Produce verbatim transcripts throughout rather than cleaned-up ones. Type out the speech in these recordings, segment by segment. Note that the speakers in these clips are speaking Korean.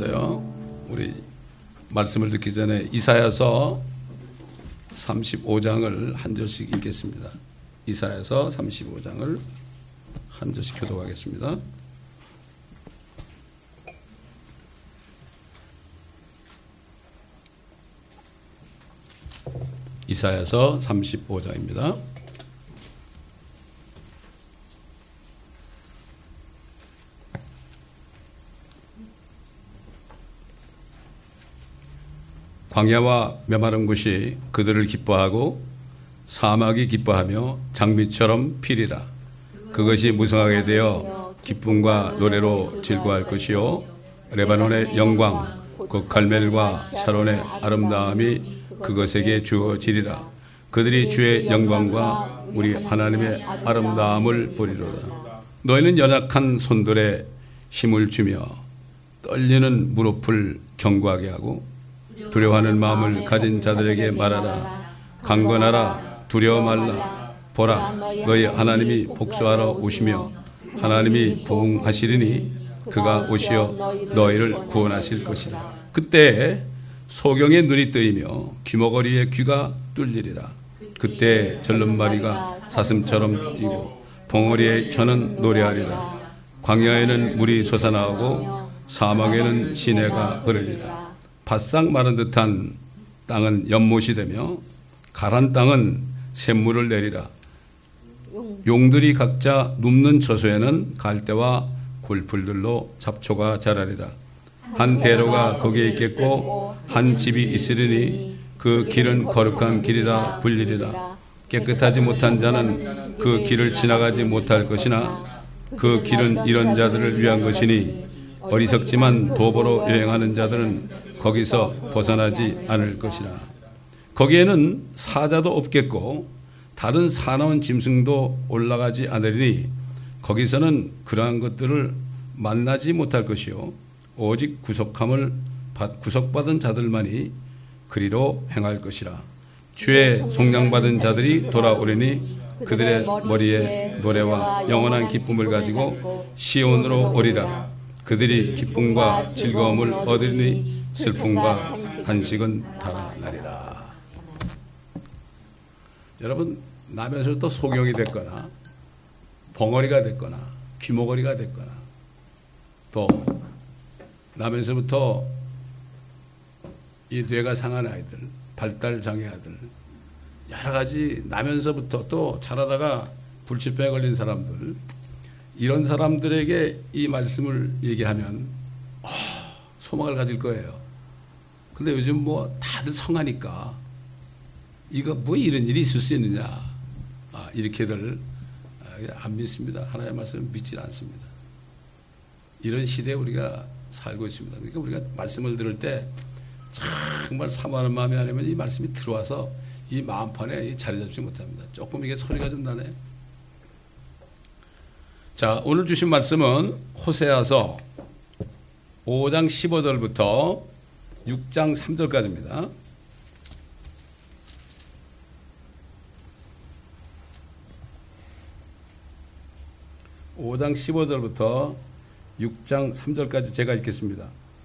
일어나서요. 우리 말씀을 듣기 전에 이사야서 삼십오 장을 한 절씩 읽겠습니다. 이사야서 삼십오 장을 한 절씩 교독하겠습니다. 이사야서 삼십오 장입니다. 광야와 메마른 곳이 그들을 기뻐하고 사막이 기뻐하며 장미처럼 피리라. 그것이 무성하게 되어 기쁨과 노래로 즐거워할 것이요 레바논의 영광 그 갈멜과 샤론의 아름다움이 그것에게 주어지리라. 그들이 주의 영광과 우리 하나님의 아름다움을 보리로다. 너희는 연약한 손들에 힘을 주며 떨리는 무릎을 견고하게 하고 두려워하는 마음을 가진 자들에게 말하라. 강건하라. 두려워 말라. 보라, 너희 하나님이 복수하러 오시며 하나님이 보응하시리니 그가 오시어 너희를 구원하실 것이다. 그때 소경의 눈이 뜨이며 귀머거리의 귀가 뚫리리라. 그때 절름발이가 사슴처럼 뛰고 봉우리의 혀는 노래하리라. 광야에는 물이 솟아나오고 사막에는 시내가 흐르리라. 바싹 마른 듯한 땅은 연못이 되며 가란 땅은 샘물을 내리라. 용들이 각자 눕는 처소에는 갈대와 골풀들로 잡초가 자라리라. 한 대로가 거기에 있겠고 한 집이 있으리니 그 길은 거룩한 길이라 불리리라. 깨끗하지 못한 자는 그 길을 지나가지 못할 것이나 그 길은 이런 자들을 위한 것이니 어리석지만 도보로 여행하는 자들은 거기서 벗어나지 않을 것이라. 거기에는 사자도 없겠고 다른 사나운 짐승도 올라가지 않으리니 거기서는 그러한 것들을 만나지 못할 것이요 오직 구속함을 받, 구속받은 자들만이 그리로 행할 것이라. 주의 속량받은 자들이 돌아오리니 그들의 머리에 노래와 영원한 기쁨을 가지고 시온으로 오리라. 그들이 기쁨과 즐거움을 얻으리니 슬픔과 한식은 달아나리라. 여러분, 나면서부터 소경이 됐거나 벙어리가 됐거나 귀머거리가 됐거나 또 나면서부터 이 뇌가 상한 아이들, 발달 장애 아들, 여러 가지 나면서부터 또 자라다가 불치병에 걸린 사람들, 이런 사람들에게 이 말씀을 얘기하면 어, 소망을 가질 거예요. 근데 요즘 뭐 다들 성하니까 이거 뭐 이런 일이 있을 수 있느냐, 아, 이렇게들 안 믿습니다. 하나님의 말씀을 믿지 않습니다. 이런 시대에 우리가 살고 있습니다. 그러니까 우리가 말씀을 들을 때 정말 사모하는 마음이 아니면 이 말씀이 들어와서 이 마음판에 자리 잡지 못합니다. 조금 이게 소리가 좀 나네. 자, 오늘 주신 말씀은 호세아서 오 장 십오 절부터 육 장 삼 절까지입니다. 오 장 십오 절부터 육 장 삼 절까지 제가 읽겠습니다.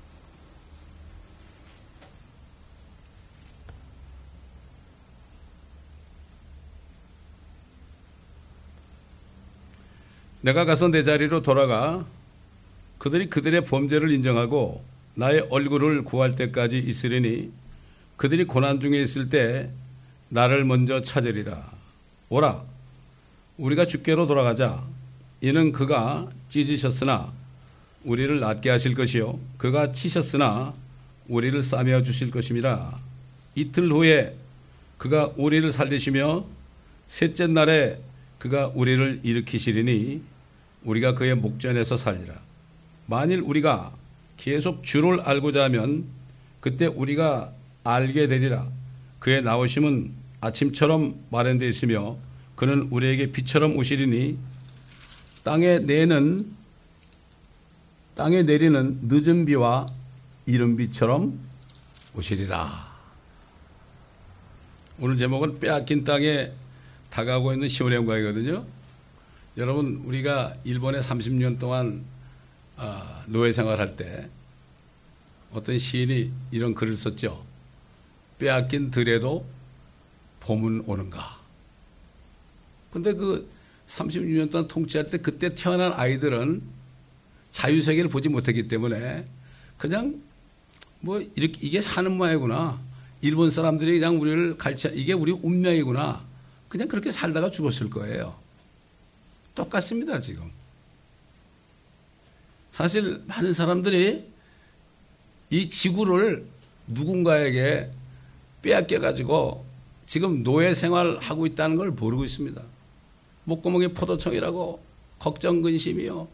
내가 가서 내 자리로 돌아가 그들이 그들의 범죄를 인정하고 나의 얼굴을 구할 때까지 있으리니 그들이 고난 중에 있을 때 나를 먼저 찾으리라. 오라, 우리가 주께로 돌아가자. 이는 그가 찢으셨으나 우리를 낫게 하실 것이요 그가 치셨으나 우리를 싸매어 주실 것임이라. 이틀 후에 그가 우리를 살리시며 셋째 날에 그가 우리를 일으키시리니 우리가 그의 목전에서 살리라. 만일 우리가 계속 주를 알고자 하면 그때 우리가 알게 되리라. 그의 나오심은 아침처럼 마련되어 있으며 그는 우리에게 비처럼 오시리니 땅에 내는 땅에 내리는 늦은 비와 이른 비처럼 오시리라. 오늘 제목은 빼앗긴 땅에 다가오고 있는 시온의 영광이거든요. 여러분, 우리가 일본에 삼십 년 동안 노예 생활할 때 어떤 시인이 이런 글을 썼죠. 빼앗긴 들에도 봄은 오는가. 근데 그 삼십육 년 동안 통치할 때 그때 태어난 아이들은 자유세계를 보지 못했기 때문에 그냥 뭐 이렇게 이게 사는 모양이구나. 일본 사람들이 그냥 우리를 갈치, 이게 우리 운명이구나. 그냥 그렇게 살다가 죽었을 거예요. 똑같습니다, 지금. 사실 많은 사람들이 이 지구를 누군가에게 빼앗겨가지고 지금 노예 생활하고 있다는 걸 모르고 있습니다. 목구멍에 포도청이라고 걱정, 근심이요.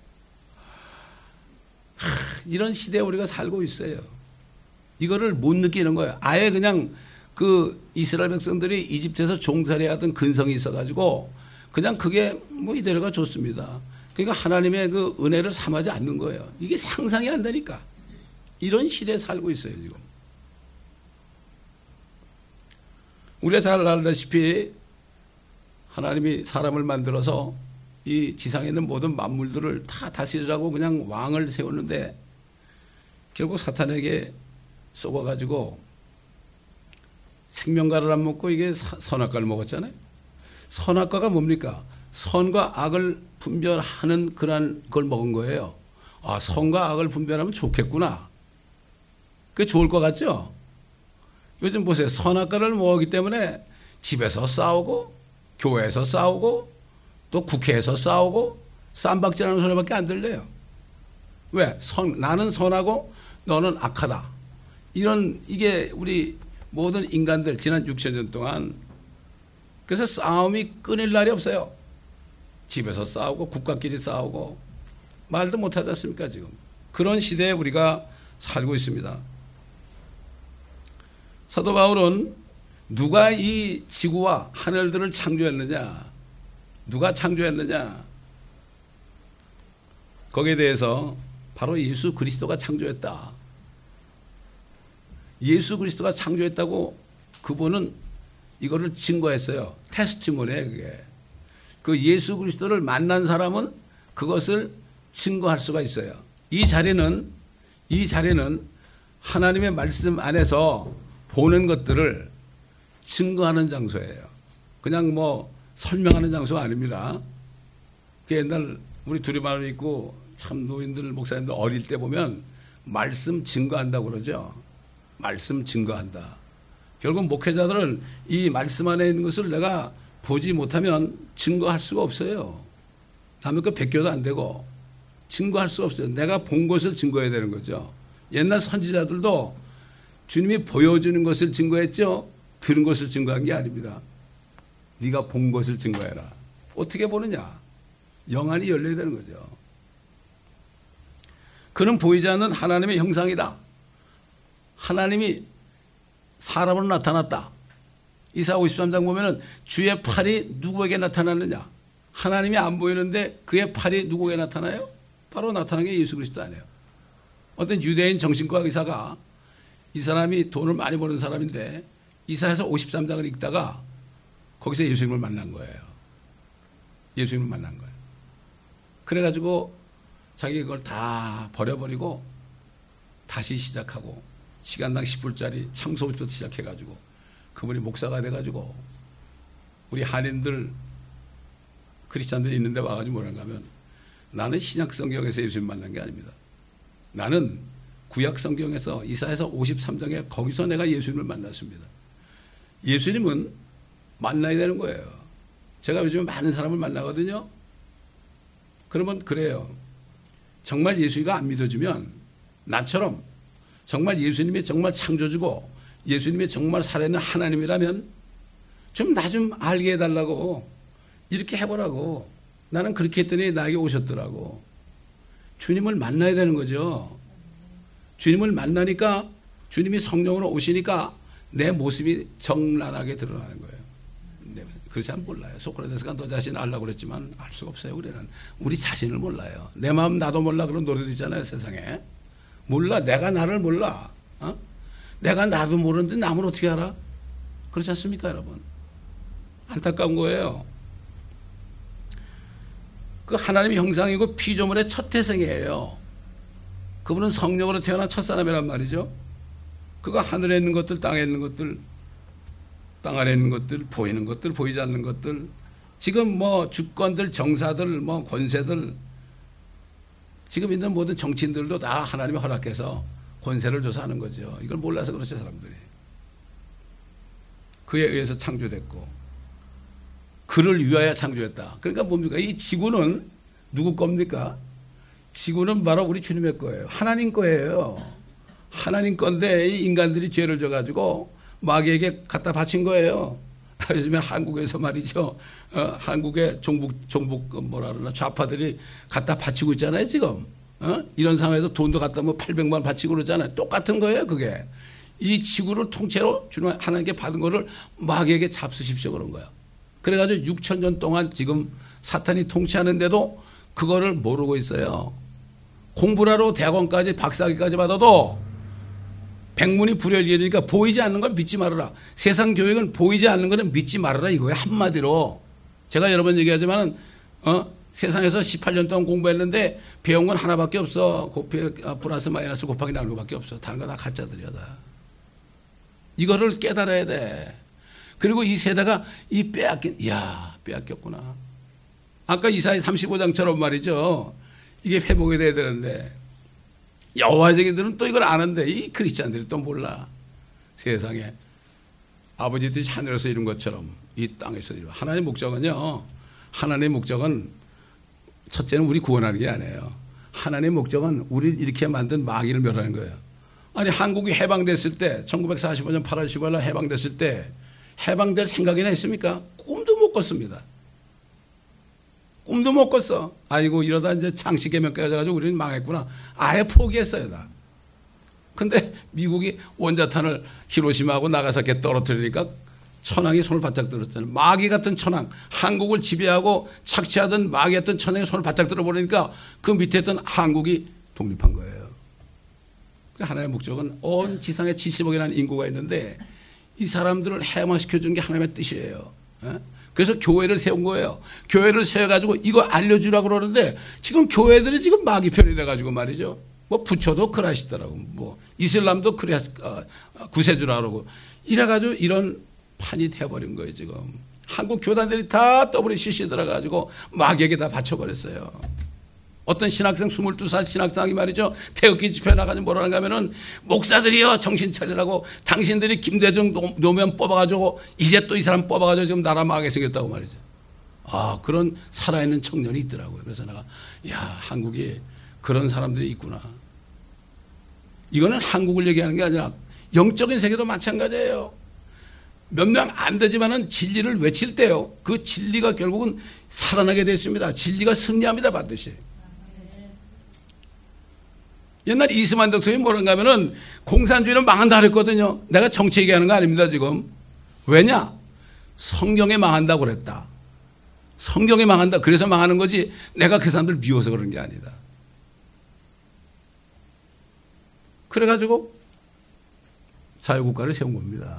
하, 이런 시대에 우리가 살고 있어요. 이거를 못 느끼는 거예요. 아예 그냥 그 이스라엘 백성들이 이집트에서 종살이 하던 근성이 있어가지고 그냥 그게 뭐 이대로가 좋습니다. 그러니까 하나님의 그 은혜를 삼하지 않는 거예요. 이게 상상이 안 되니까. 이런 시대에 살고 있어요, 지금. 우리가 잘 알다시피 하나님이 사람을 만들어서 이 지상에 있는 모든 만물들을 다 다스리라고 그냥 왕을 세웠는데 결국 사탄에게 쏘아가지고 생명과를 안 먹고 이게 선악과를 먹었잖아요. 선악과가 뭡니까? 선과 악을 분별하는 그런 걸 먹은 거예요. 아, 선과 악을 분별하면 좋겠구나. 그게 좋을 것 같죠? 요즘 보세요. 선악과를 먹었기 때문에 집에서 싸우고 교회에서 싸우고 또 국회에서 싸우고 쌈박질하는 소리밖에 안 들려요. 왜? 선, 나는 선하고 너는 악하다. 이런 이게 우리 모든 인간들 지난 육천 년 동안 그래서 싸움이 끊일 날이 없어요. 집에서 싸우고 국가끼리 싸우고 말도 못하지 않습니까 지금. 그런 시대에 우리가 살고 있습니다. 사도 바울은 누가 이 지구와 하늘들을 창조했느냐, 누가 창조했느냐, 거기에 대해서 바로 예수 그리스도가 창조했다. 예수 그리스도가 창조했다고 그분은 이거를 증거했어요. 테스티모니에 그게. 그 예수 그리스도를 만난 사람은 그것을 증거할 수가 있어요. 이 자리는 이 자리는 하나님의 말씀 안에서 보는 것들을 증거하는 장소예요. 그냥 뭐 설명하는 장소가 아닙니다. 그 옛날 우리 두리마을 있고 참 노인들 목사님들 어릴 때 보면 말씀 증거한다고 그러죠. 말씀 증거한다. 결국 목회자들은 이 말씀 안에 있는 것을 내가 보지 못하면 증거할 수가 없어요. 남의 거 베껴도 안 되고 증거할 수 없어요. 내가 본 것을 증거해야 되는 거죠. 옛날 선지자들도 주님이 보여주는 것을 증거했죠. 들은 것을 증거한 게 아닙니다. 네가 본 것을 증거해라. 어떻게 보느냐? 영안이 열려야 되는 거죠. 그는 보이지 않는 하나님의 형상이다. 하나님이 사람으로 나타났다. 이사야 오십삼 장 보면은 주의 팔이 누구에게 나타났느냐? 하나님이 안 보이는데 그의 팔이 누구에게 나타나요? 바로 나타난 게 예수 그리스도 아니에요. 어떤 유대인 정신과 의사가 이 사람이 돈을 많이 버는 사람인데 이사야서 오십삼 장을 읽다가 거기서 예수님을 만난 거예요. 예수님을 만난 거예요. 그래가지고 자기 그걸 다 버려버리고 다시 시작하고 시간당 십 불짜리 창소부터 시작해가지고 그분이 목사가 돼가지고 우리 한인들 크리스찬들이 있는데 와가지고 뭐라는가 하면 나는 신약 성경에서 예수님 만난 게 아닙니다. 나는 구약 성경에서 이사야서 오십삼 장에 거기서 내가 예수님을 만났습니다. 예수님은 만나야 되는 거예요. 제가 요즘 많은 사람을 만나거든요. 그러면 그래요. 정말 예수가 안 믿어지면 나처럼 정말 예수님이 정말 창조주고 예수님이 정말 살아있는 하나님이라면 좀 나 좀 알게 해달라고 이렇게 해보라고. 나는 그렇게 했더니 나에게 오셨더라고. 주님을 만나야 되는 거죠. 주님을 만나니까 주님이 성령으로 오시니까 내 모습이 정란하게 드러나는 거예요. 네, 그렇지 않으면 몰라요. 소크라테스가 너 자신 알라고 그랬지만 알 수가 없어요. 우리는 우리 자신을 몰라요. 내 마음 나도 몰라 그런 노래도 있잖아요. 세상에. 몰라. 내가 나를 몰라. 어? 내가 나도 모르는데 남을 어떻게 알아? 그렇지 않습니까, 여러분? 안타까운 거예요. 그 하나님의 형상이고 피조물의 첫 태생이에요. 그분은 성령으로 태어난 첫사람이란 말이죠. 그가 하늘에 있는 것들, 땅에 있는 것들, 땅 아래에 있는 것들, 보이는 것들, 보이지 않는 것들, 지금 뭐 주권들, 정사들, 뭐 권세들, 지금 있는 모든 정치인들도 다 하나님이 허락해서 권세를 줘서 하는 거죠. 이걸 몰라서 그렇죠, 사람들이. 그에 의해서 창조됐고, 그를 위하여 창조했다. 그러니까 뭡니까? 이 지구는 누구 겁니까? 지구는 바로 우리 주님의 거예요. 하나님 거예요. 하나님 건데 이 인간들이 죄를 져가지고 마귀에게 갖다 바친 거예요. 요즘에 한국에서 말이죠. 어, 한국의 종북, 종북 뭐라 그러나 좌파들이 갖다 바치고 있잖아요, 지금. 어? 이런 상황에서 돈도 갖다 뭐 팔백만 원 바치고 그러잖아요. 똑같은 거예요, 그게. 이 지구를 통째로 주님 하나님께 받은 거를 마귀에게 잡수십시오 그런 거야. 그래가지고 육천 년 동안 지금 사탄이 통치하는데도 그거를 모르고 있어요. 공부를 하러 대학원까지 박사학위까지 받아도 백문이 불여일견이니까 보이지 않는 건 믿지 말아라. 세상 교육은 보이지 않는 거는 믿지 말아라 이거예요. 한마디로. 제가 여러 번 얘기하지만 어? 세상에서 십팔 년 동안 공부했는데 배운 건 하나밖에 없어. 곱해, 플러스 마이너스 곱하기 나누는 것밖에 없어. 다른 거 다 가짜들이야 다. 이거를 깨달아야 돼. 그리고 이 세대가 이 빼앗긴, 이야, 빼앗겼구나. 아까 이사야 삼십오 장처럼 말이죠. 이게 회복이 돼야 되는데, 여호와의 증인들은 또 이걸 아는데, 이 크리스찬들이 또 몰라. 세상에. 아버지들이 하늘에서 이룬 것처럼 이 땅에서 이룬. 하나님의 목적은요, 하나님의 목적은 첫째는 우리 구원하는 게 아니에요. 하나님의 목적은 우리를 이렇게 만든 마귀를 멸하는 거예요. 아니, 한국이 해방됐을 때, 천구백사십오 년 팔월 십오일 날 해방됐을 때, 해방될 생각이나 했습니까? 꿈도 못 꿨습니다. 꿈도 못 꿨어. 아이고 이러다 이제 창씨 개명까지 가지고 우리는 망했구나. 아예 포기했어요 다. 근데 미국이 원자탄을 히로시마하고 나가사키에 떨어뜨리니까 천황이 손을 바짝 들었잖아요. 마귀 같은 천황, 한국을 지배하고 착취하던 마귀 같은 천황이 손을 바짝 들어버리니까 그 밑에 있던 한국이 독립한 거예요. 하나님의 목적은 온 지상에 칠십억이라는 인구가 있는데 이 사람들을 해방시켜주는 게 하나님의 뜻이에요. 그래서 교회를 세운 거예요. 교회를 세워가지고 이거 알려주라고 그러는데 지금 교회들이 지금 마귀 편이 돼가지고 말이죠. 뭐 부처도 크라시더라고. 뭐 이슬람도 크리 구세주라 그러고 이래가지고 이런 판이 돼버린 거예요 지금. 한국 교단들이 다 더블유씨씨 들어가지고 마귀에게 다 바쳐버렸어요. 어떤 신학생 스물두 살 신학생이 말이죠. 태극기 집회 나가서 뭐라는가 하면은 목사들이요 정신 차리라고 당신들이 김대중 노무현 뽑아가지고 이제 또 이 사람 뽑아가지고 지금 나라 망하게 생겼다고 말이죠. 아 그런 살아있는 청년이 있더라고요. 그래서 내가 야 한국이 그런 사람들이 있구나. 이거는 한국을 얘기하는 게 아니라 영적인 세계도 마찬가지예요. 몇 명 안 되지만은 진리를 외칠 때요. 그 진리가 결국은 살아나게 됐습니다. 진리가 승리합니다 반드시. 옛날 이스만 독서이 뭐란가 하면은 공산주의는 망한다 그랬거든요. 내가 정치 얘기하는 거 아닙니다 지금. 왜냐? 성경에 망한다고 그랬다. 성경에 망한다. 그래서 망하는 거지 내가 그 사람들 미워서 그런 게 아니다. 그래가지고 자유국가를 세운 겁니다.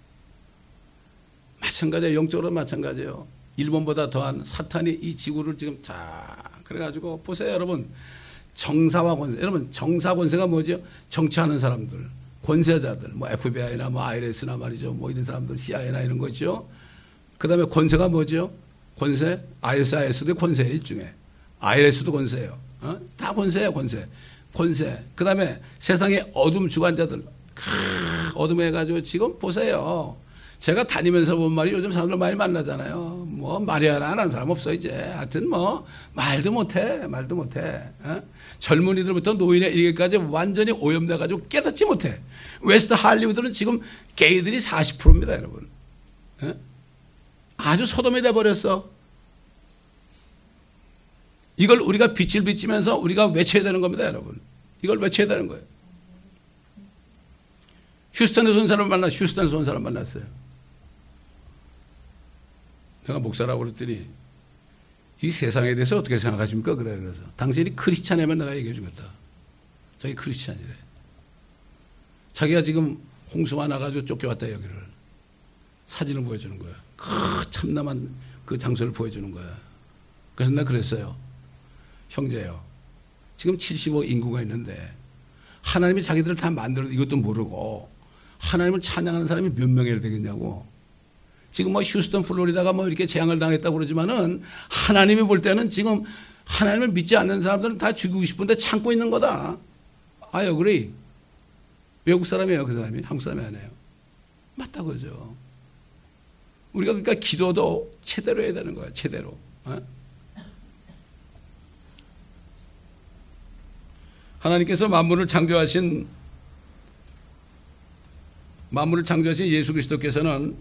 마찬가지예요. 영적으로 마찬가지예요. 일본보다 더한 사탄이 이 지구를 지금 다 그래가지고 보세요 여러분. 정사와 권세. 여러분 정사 권세가 뭐죠? 정치하는 사람들, 권세자들, 뭐 에프비아이나 뭐 아이알에스나 말이죠. 뭐 이런 사람들, 씨아이에이나 이런 거죠. 그다음에 권세가 뭐죠? 권세, 아이에스아이에스도 권세 일종의. 아이알에스도 권세예요. 어? 다 권세예요, 권세. 권세. 그다음에 세상의 어둠 주관자들. 크, 어둠에 가지고 지금 보세요. 제가 다니면서 본 말이 요즘 사람들 많이 만나잖아요. 뭐 말이나 안 하는 사람 없어 이제. 하여튼 뭐 말도 못해, 말도 못해. 어? 젊은이들부터 노인에 이르기까지 완전히 오염돼가지고 깨닫지 못해. 웨스트 할리우드는 지금 게이들이 사십 퍼센트입니다, 여러분. 어? 아주 소돔이 돼버렸어. 이걸 우리가 빛을 비치면서 우리가 외쳐야 되는 겁니다, 여러분. 이걸 외쳐야 되는 거예요. 휴스턴에서 온 사람 만나, 휴스턴에서 온 사람 만났어요. 내가 목사라고 그랬더니 이 세상에 대해서 어떻게 생각하십니까? 그래 그래서 당신이 크리스찬이면 내가 얘기해 주겠다. 자기 크리스찬이래. 자기가 지금 홍수가 나가지고 쫓겨왔다 여기를. 사진을 보여주는 거야. 그 참남한 그 장소를 보여주는 거야. 그래서 내가 그랬어요. 형제요. 지금 칠십억 인구가 있는데 하나님이 자기들을 다 만들어 이것도 모르고 하나님을 찬양하는 사람이 몇 명이나 되겠냐고. 지금 뭐 휴스턴 플로리다가 뭐 이렇게 재앙을 당했다고 그러지만은 하나님이 볼 때는 지금 하나님을 믿지 않는 사람들은 다 죽이고 싶은데 참고 있는 거다. I agree. 외국 사람이에요, 그 사람이. 한국 사람이 아니에요. 맞다 그죠. 우리가 그러니까 기도도 제대로 해야 되는 거야, 제대로. 어? 하나님께서 만물을 창조하신 만물을 창조하신 예수 그리스도께서는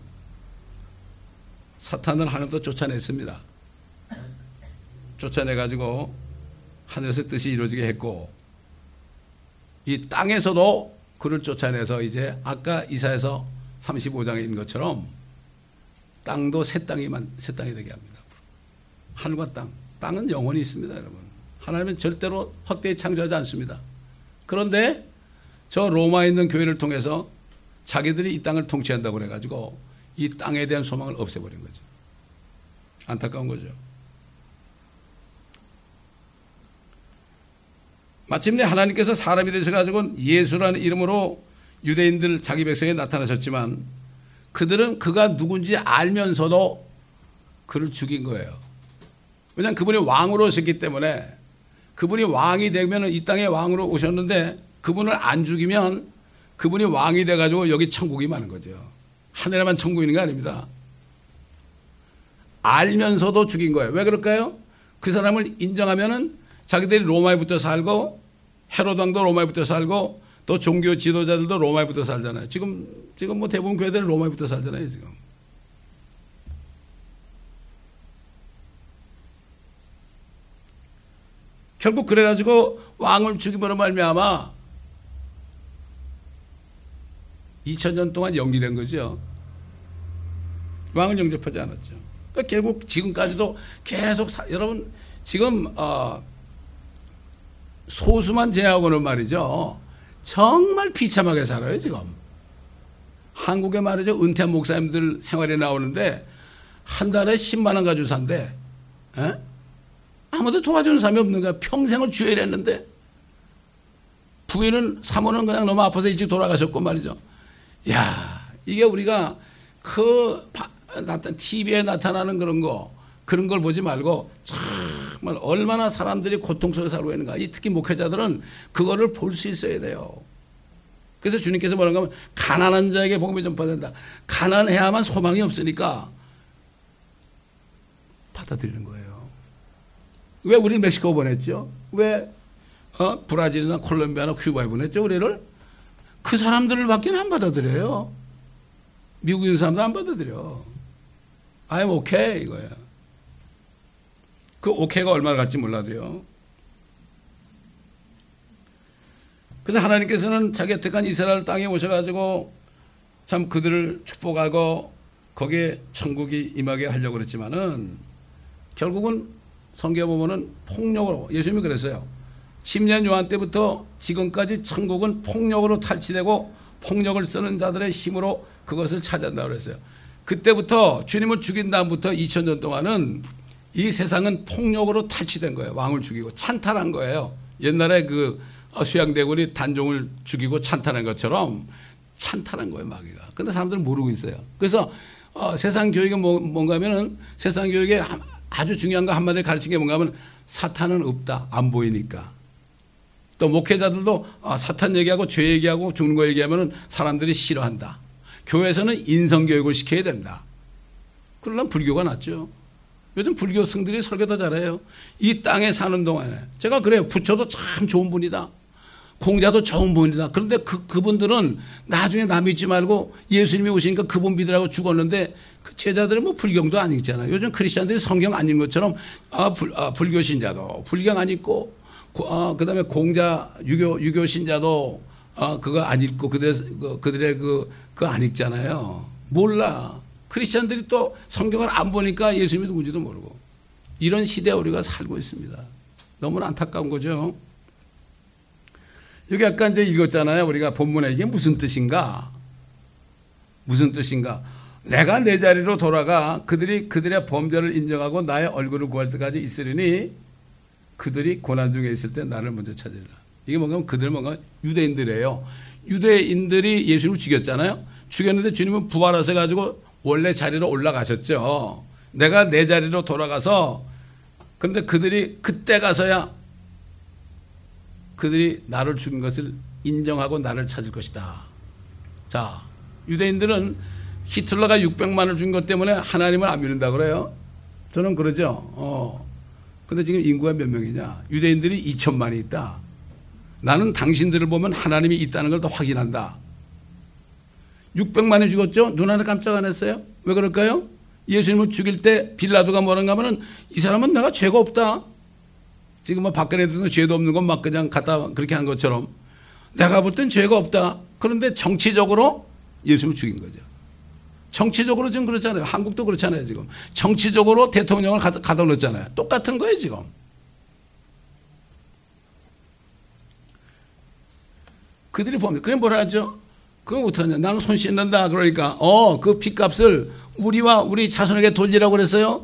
사탄을 하늘부터 쫓아냈습니다. 쫓아내가지고 하늘에서 뜻이 이루어지게 했고 이 땅에서도 그를 쫓아내서 이제 아까 이사야서 삼십오 장에 있는 것처럼 땅도 새 땅이만 새 땅이 되게 합니다. 하늘과 땅, 땅은 영원히 있습니다, 여러분. 하나님은 절대로 헛되이 창조하지 않습니다. 그런데 저 로마에 있는 교회를 통해서 자기들이 이 땅을 통치한다고 그래가지고 이 땅에 대한 소망을 없애버린 거죠. 안타까운 거죠. 마침내 하나님께서 사람이 되셔가지고 예수라는 이름으로 유대인들 자기 백성에 나타나셨지만 그들은 그가 누군지 알면서도 그를 죽인 거예요. 왜냐하면 그분이 왕으로 오셨기 때문에 그분이 왕이 되면 이 땅에 왕으로 오셨는데 그분을 안 죽이면 그분이 왕이 돼가지고 여기 천국이 많은 거죠. 하늘에만 천국이 있는 게 아닙니다. 알면서도 죽인 거예요. 왜 그럴까요? 그 사람을 인정하면은 자기들이 로마에 붙어 살고 헤롯 왕도 로마에 붙어 살고 또 종교 지도자들도 로마에 붙어 살잖아요. 지금 지금 뭐 대부분 교회들은 로마에 붙어 살잖아요. 지금. 결국 그래가지고 왕을 죽임으로 말미암아 이천 년 동안 영리된 거죠. 왕을 영접하지 않았죠. 그러니까 결국 지금까지도 계속 사, 여러분 지금 어, 소수만 제외하고는 말이죠. 정말 비참하게 살아요 지금. 한국에 말이죠. 은퇴한 목사님들 생활에 나오는데 한 달에 십만 원 가지고 산대. 에? 아무도 도와주는 사람이 없는 거야. 평생을 주의를 했는데 부인은 사모는 그냥 너무 아파서 일찍 돌아가셨고 말이죠. 야, 이게 우리가 그 티비에 나타나는 그런 거 그런 걸 보지 말고 정말 얼마나 사람들이 고통 속에 살고 있는가. 이 특히 목회자들은 그거를 볼 수 있어야 돼요. 그래서 주님께서 뭐라고 하면 가난한 자에게 복음이 전파된다. 가난해야만 소망이 없으니까 받아들이는 거예요. 왜 우리는 멕시코 보냈죠? 왜 어? 브라질이나 콜롬비아나 큐바에 보냈죠? 우리를? 그 사람들을 밖에는 안 받아들여요. 미국에 있는 사람들 안 받아들여. I'm okay 이거야. 그 오케이가 얼마나 갈지 몰라도요. 그래서 하나님께서는 자기가 택한 이스라엘 땅에 오셔가지고 참 그들을 축복하고 거기에 천국이 임하게 하려고 그랬지만은 결국은 성경에 보면은 폭력으로 예수님이 그랬어요. 침례 요한 때부터 지금까지 천국은 폭력으로 탈취되고 폭력을 쓰는 자들의 힘으로 그것을 차지한다고 그랬어요. 그때부터 주님을 죽인 다음부터 이천 년 동안은 이 세상은 폭력으로 탈취된 거예요. 왕을 죽이고 찬탈한 거예요. 옛날에 그 수양대군이 단종을 죽이고 찬탈한 것처럼 찬탈한 거예요, 마귀가. 근데 사람들은 모르고 있어요. 그래서 어, 세상 교육이 뭐, 뭔가 하면은 세상 교육에 아주 중요한 거 한마디로 가르친 게 뭔가 하면 사탄은 없다. 안 보이니까. 또 목회자들도 아, 사탄 얘기하고 죄 얘기하고 죽는 거 얘기하면 사람들이 싫어한다. 교회에서는 인성교육을 시켜야 된다. 그러려면 불교가 낫죠. 요즘 불교 스승들이 설교 더 잘해요. 이 땅에 사는 동안에. 제가 그래요. 부처도 참 좋은 분이다. 공자도 좋은 분이다. 그런데 그, 그분들은 나중에 남 믿지 말고 예수님이 오시니까 그분 믿으라고 죽었는데 그 제자들은 뭐 불경도 안 읽잖아요. 요즘 크리스천들이 성경 안 읽는 것처럼 아, 불, 아, 불교 신자도 불경 안 읽고 아, 그 다음에 공자 유교, 유교 신자도 아, 그거 안 읽고 그들의, 그, 그들의 그, 그거 안 읽잖아요. 몰라. 크리스천들이 또 성경을 안 보니까 예수님이 누군지도 모르고 이런 시대에 우리가 살고 있습니다. 너무나 안타까운 거죠. 여기 아까 이제 읽었잖아요. 우리가 본문에 이게 무슨 뜻인가? 무슨 뜻인가? 내가 내 자리로 돌아가 그들이 그들의 범죄를 인정하고 나의 얼굴을 구할 때까지 있으리니 그들이 고난 중에 있을 때 나를 먼저 찾으리라. 이게 뭔가 그들 뭔가 유대인들이에요. 유대인들이 예수님을 죽였잖아요. 죽였는데 주님은 부활하셔 가지고 원래 자리로 올라가셨죠. 내가 내 자리로 돌아가서, 그런데 그들이 그때 가서야 그들이 나를 죽인 것을 인정하고 나를 찾을 것이다. 자, 유대인들은 히틀러가 육백만을 준 것 때문에 하나님을 안 믿는다 그래요. 저는 그러죠. 어. 근데 지금 인구가 몇 명이냐? 유대인들이 이천만이 있다. 나는 당신들을 보면 하나님이 있다는 걸 더 확인한다. 육백만이 죽었죠? 눈 하나 깜짝 안 했어요? 왜 그럴까요? 예수님을 죽일 때 빌라도가 뭐라는가 하면은 이 사람은 내가 죄가 없다. 지금 뭐 박근혜 대통령 죄도 없는 건 막 그냥 갖다 그렇게 한 것처럼 내가 볼 땐 죄가 없다. 그런데 정치적으로 예수님을 죽인 거죠. 정치적으로 지금 그렇잖아요. 한국도 그렇잖아요. 지금 정치적으로 대통령을 가둬놓잖아요. 똑같은 거예요 지금. 그들이 보면 그게 뭐라 하죠? 그건 어떡하냐? 나는 손 씻는다. 그러니까 어, 그 핏값을 우리와 우리 자손에게 돌리라고 그랬어요.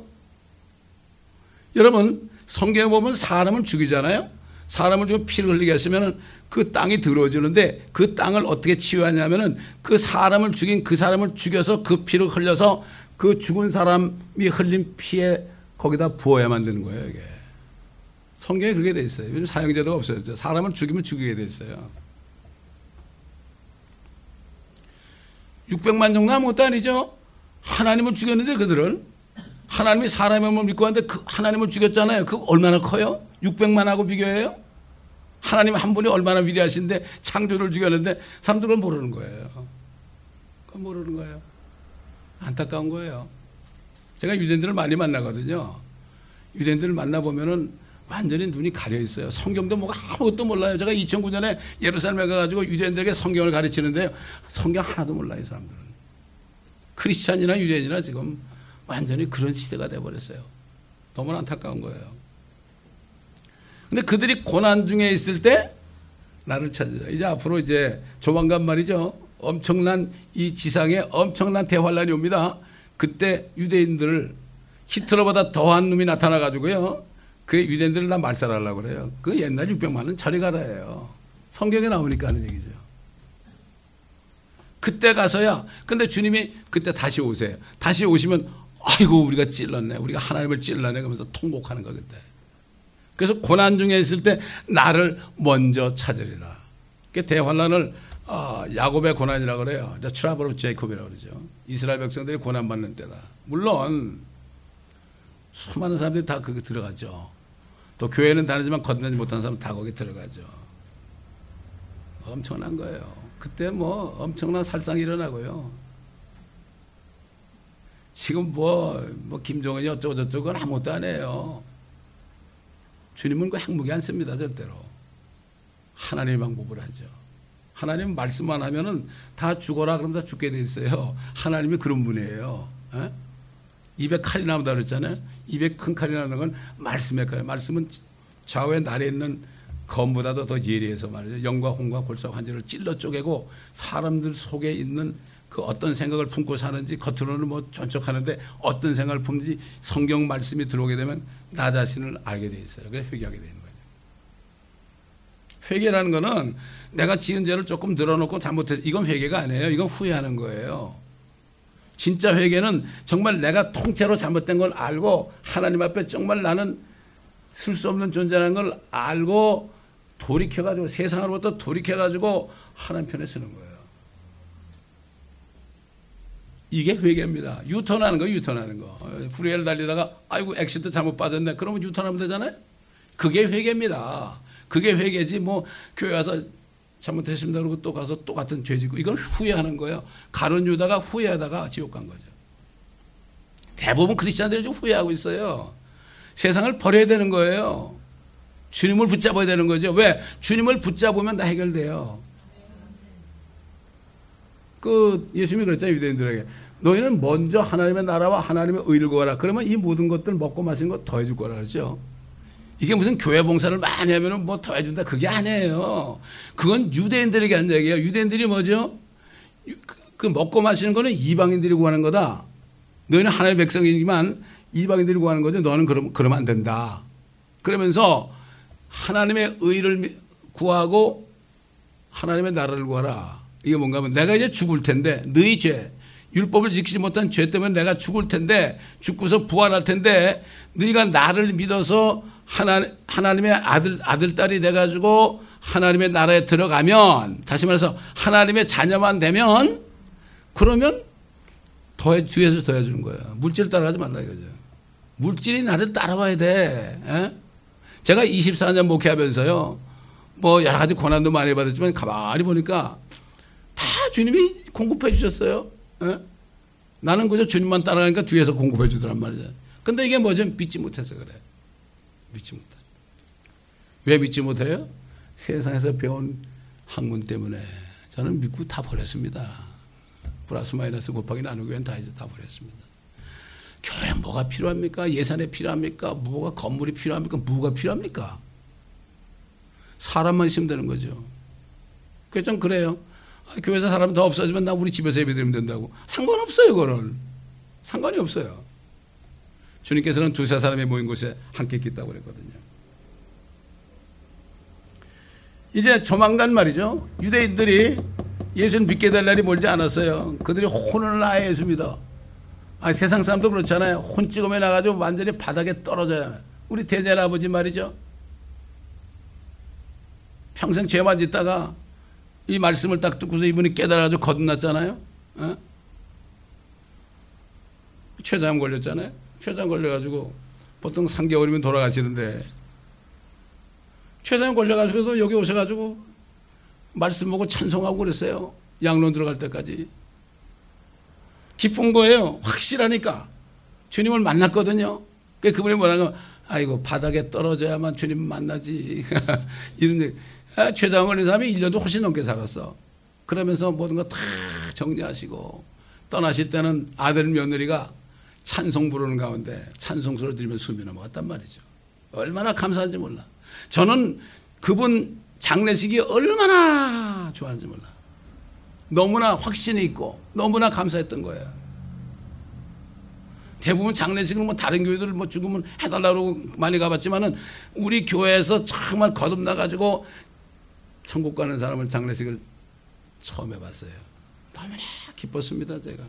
여러분 성경에 보면 사람을 죽이잖아요. 사람을 죽이고 피를 흘리게 했으면 그 땅이 더러워지는데 그 땅을 어떻게 치유하냐면은 그 사람을 죽인 그 사람을 죽여서 그 피를 흘려서 그 죽은 사람이 흘린 피에 거기다 부어야만 되는 거예요. 이게 성경에 그렇게 돼 있어요. 요즘 사형제도가 없어졌죠. 사람을 죽이면 죽이게 돼 있어요. 육백만 정도 아무것도 아니죠. 하나님을 죽였는데 그들은 하나님이 사람의 몸을 믿고 하는데 그 하나님을 죽였잖아요. 그거 얼마나 커요? 육백만하고 비교해요? 하나님 한 분이 얼마나 위대하신데 창조를 죽였는데 사람들은 모르는 거예요. 그건 모르는 거예요. 안타까운 거예요. 제가 유대인들을 많이 만나거든요. 유대인들을 만나보면은 완전히 눈이 가려 있어요. 성경도 뭐가 아무것도 몰라요. 제가 이천구 년에 예루살렘에 가가지고 유대인들에게 성경을 가르치는데요. 성경 하나도 몰라요, 사람들은. 크리스찬이나 유대인이나 지금 완전히 그런 시대가 돼버렸어요. 너무나 안타까운 거예요. 근데 그들이 고난 중에 있을 때 나를 찾으라. 이제 앞으로 이제 조만간 말이죠. 엄청난 이 지상에 엄청난 대환란이 옵니다. 그때 유대인들을 히틀러보다 더한 놈이 나타나가지고요. 그 유대인들을 다 말살하려고 그래요. 그 옛날 육백만은 저리 가라예요. 성경에 나오니까 하는 얘기죠. 그때 가서야. 근데 주님이 그때 다시 오세요. 다시 오시면 아이고 우리가 찔렀네. 우리가 하나님을 찔렀네. 그러면서 통곡하는 거 그때. 그래서 고난 중에 있을 때 나를 먼저 찾으리라. 그 대환란을 어, 야곱의 고난이라고 그래요. 트러블 오브 제이콥이라고 그러죠. 이스라엘 백성들이 고난받는 때다. 물론 수많은 사람들이 다 거기 들어가죠. 또 교회는 다르지만 건너지 못한 사람은 다 거기 들어가죠. 엄청난 거예요. 그때 뭐 엄청난 살상이 일어나고요. 지금 뭐, 뭐 김정은이 어쩌고 저쩌고 아무것도 안 해요. 주님은 그 핵무기 안 씁니다. 절대로. 하나님의 방법을 하죠. 하나님 말씀만 하면은 다 죽어라 그러면 다 죽게 돼 있어요. 하나님이 그런 분이에요. 에? 입에 칼이 나온다 그랬잖아요. 입에 큰 칼이 나오는 건 말씀의 칼. 말씀은 좌우에 날에 있는 검보다도 더 예리해서 말이죠. 영과 홍과 골사 환절을 찔러 쪼개고 사람들 속에 있는 그 어떤 생각을 품고 사는지 겉으로는 뭐 전척하는데 어떤 생각을 품는지 성경 말씀이 들어오게 되면 나 자신을 알게 돼 있어요. 그래서 회개하게 되는 거예요. 회개라는 거는 내가 지은 죄를 조금 늘어놓고 잘못했, 이건 회개가 아니에요. 이건 후회하는 거예요. 진짜 회개는 정말 내가 통째로 잘못된 걸 알고 하나님 앞에 정말 나는 쓸 수 없는 존재라는 걸 알고 돌이켜가지고 세상으로부터 돌이켜가지고 하나님 편에 서는 거예요. 이게 회개입니다. 유턴하는 거, 유턴하는 거. 후레를 달리다가 아이고 엑시트 잘못 빠졌네. 그러면 유턴하면 되잖아요. 그게 회개입니다. 그게 회개지 뭐 교회 와서 잘못했습니다 그러고 또 가서 또 같은 죄 짓고 이건 후회하는 거예요. 가룟 유다가 후회하다가 지옥 간 거죠. 대부분 크리스찬들이 좀 후회하고 있어요. 세상을 버려야 되는 거예요. 주님을 붙잡아야 되는 거죠. 왜? 주님을 붙잡으면 다 해결돼요. 그 예수님이 그랬잖아요. 유대인들에게 너희는 먼저 하나님의 나라와 하나님의 의를 구하라. 그러면 이 모든 것들 먹고 마시는 거 더해줄 거라 그러죠. 이게 무슨 교회 봉사를 많이 하면 뭐 더해준다. 그게 아니에요. 그건 유대인들에게 한 얘기예요. 유대인들이 뭐죠? 그 먹고 마시는 거는 이방인들이 구하는 거다. 너희는 하나님의 백성이지만 이방인들이 구하는 거죠. 너는 그럼, 그러면 안 된다. 그러면서 하나님의 의를 구하고 하나님의 나라를 구하라. 이게 뭔가 하면 내가 이제 죽을 텐데 너희 죄, 율법을 지키지 못한 죄 때문에 내가 죽을 텐데 죽고서 부활할 텐데 너희가 나를 믿어서 하나, 하나님의 아들, 아들, 딸이 돼가지고 하나님의 나라에 들어가면, 다시 말해서 하나님의 자녀만 되면, 그러면 더해, 뒤에서 더해주는 거예요. 물질을 따라가지 말라 이거죠. 물질이 나를 따라와야 돼. 에? 제가 이십사 년 목회하면서요, 뭐 여러 가지 고난도 많이 받았지만 가만히 보니까 다 주님이 공급해 주셨어요. 에? 나는 그저 주님만 따라가니까 뒤에서 공급해 주더란 말이죠. 근데 이게 뭐죠? 믿지 못해서 그래. 믿지 못해. 왜 믿지 못해요? 세상에서 배운 학문 때문에 저는 믿고 다 버렸습니다. 플러스 마이너스 곱하기 나누기엔 다 이제 다 버렸습니다. 교회 뭐가 필요합니까? 예산이 필요합니까? 뭐가 건물이 필요합니까? 뭐가 필요합니까? 사람만 있으면 되는 거죠. 그래서 좀 그래요. 아, 교회에서 사람 더 없어지면 나 우리 집에서 예배드리면 된다고. 상관없어요, 그거는. 상관이 없어요. 주님께서는 두세 사람이 모인 곳에 함께 있다고 그랬거든요. 이제 조만간 말이죠. 유대인들이 예수를 믿게 될 날이 멀지 않았어요. 그들이 혼을 나해 예수 믿어. 아, 세상 사람도 그렇잖아요. 혼 찍으면 나가지고 완전히 바닥에 떨어져요. 우리 대제할 아버지 말이죠. 평생 죄만 짓다가 이 말씀을 딱 듣고서 이분이 깨달아가지고 거듭났잖아요. 어? 췌장 걸렸잖아요. 췌장 걸려가지고 보통 삼 개월이면 돌아가시는데 췌장 걸려가지고도 여기 오셔가지고 말씀 보고 찬송하고 그랬어요. 양론 들어갈 때까지. 기쁜 거예요. 확실하니까. 주님을 만났거든요. 그분이 뭐라고, 아이고, 바닥에 떨어져야만 주님 만나지. 이런 얘기. 아, 췌장 걸린 사람이 일 년도 훨씬 넘게 살았어. 그러면서 모든 거 다 정리하시고 떠나실 때는 아들 며느리가 찬송 부르는 가운데 찬송소를 들으며 숨이 넘어갔단 말이죠. 얼마나 감사한지 몰라. 저는 그분 장례식이 얼마나 좋아하는지 몰라. 너무나 확신이 있고 너무나 감사했던 거예요. 대부분 장례식은 뭐 다른 교회들 뭐 죽으면 해달라고 많이 가봤지만은 우리 교회에서 정말 거듭나가지고 천국 가는 사람을 장례식을 처음 해봤어요. 너무나 기뻤습니다, 제가.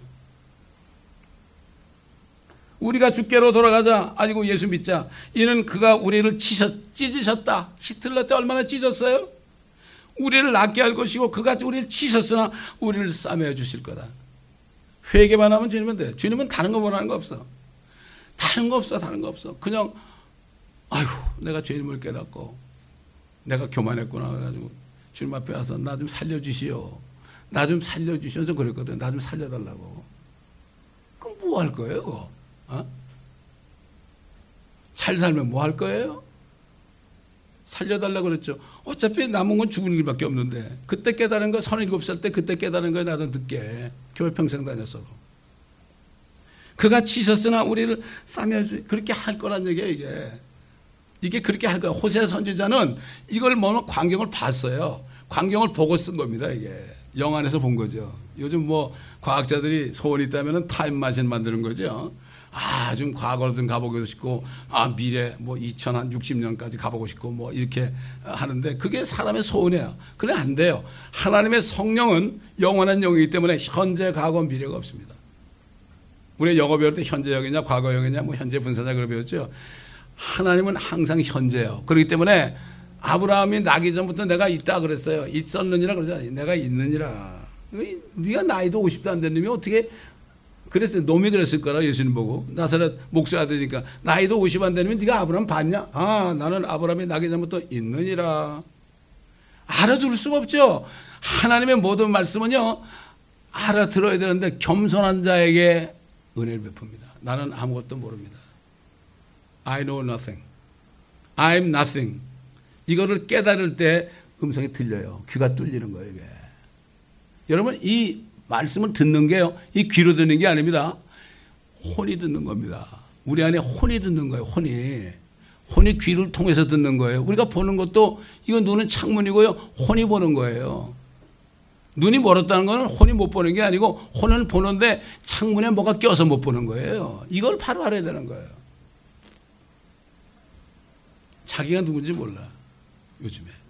우리가 주께로 돌아가자. 아니고 예수 믿자. 이는 그가 우리를 찢으셨, 찢으셨다. 히틀러 때 얼마나 찢었어요? 우리를 낫게 할 것이고 그가 우리를 찢으셨으나 우리를 싸매어 주실 거다. 회개만 하면 주님은 돼. 주님은 다른 거 원하는 거 없어. 다른 거 없어. 다른 거 없어. 그냥 아이고 내가 죄인임을 깨닫고 내가 교만했구나 그래가지고 주님 앞에 와서 나 좀 살려주시오. 나 좀 살려주시오. 저 그랬거든. 나 좀 살려달라고. 그럼 뭐 할 거예요? 그거? 어? 잘 살면 뭐 할 거예요? 살려달라고 그랬죠. 어차피 남은 건 죽는 길밖에 없는데 그때 깨달은 거 서른일곱 살 때 그때 깨달은 거에 나도 늦게 교회 평생 다녔어도 그가 치셨으나 우리를 싸매주 그렇게 할 거란 얘기예요. 이게 이게 그렇게 할 거야. 호세 선지자는 이걸 뭐 광경을 봤어요. 광경을 보고 쓴 겁니다. 이게 영안에서 본 거죠. 요즘 뭐 과학자들이 소원이 있다면 타임마신 만드는 거죠. 아, 좀 과거로든 가보고 싶고, 아, 미래, 뭐, 이천육십 년까지 가보고 싶고, 뭐, 이렇게 하는데, 그게 사람의 소원이에요. 그래, 안 돼요. 하나님의 성령은 영원한 영이기 때문에 현재, 과거, 미래가 없습니다. 우리 영어 배울 때 현재 영이냐, 과거 영이냐, 뭐, 현재 분사자 그러 배웠죠. 하나님은 항상 현재예요. 그렇기 때문에 아브라함이 나기 전부터 내가 있다 그랬어요. 있었느니라 그러잖아요. 내가 있느니라. 네가 나이도 오십도 안 된 놈이 어떻게 그랬어요. 놈이 그랬을 거라 예수님 보고. 나사렛 목사 아들이니까 나이도 오십 안 되면 네가 아브라함 봤냐? 아, 나는 아브라함이 나기 전부터 있느니라. 알아들을 수가 없죠. 하나님의 모든 말씀은요. 알아들어야 되는데 겸손한 자에게 은혜를 베풉니다. 나는 아무것도 모릅니다. I know nothing. I'm nothing. 이거를 깨달을 때 음성이 들려요. 귀가 뚫리는 거예요. 이게. 여러분 이 말씀을 듣는 게요. 이 귀로 듣는 게 아닙니다. 혼이 듣는 겁니다. 우리 안에 혼이 듣는 거예요. 혼이. 혼이 귀를 통해서 듣는 거예요. 우리가 보는 것도 이건 눈은 창문이고요. 혼이 보는 거예요. 눈이 멀었다는 건 혼이 못 보는 게 아니고 혼은 보는데 창문에 뭐가 껴서 못 보는 거예요. 이걸 바로 알아야 되는 거예요. 자기가 누군지 몰라. 요즘에.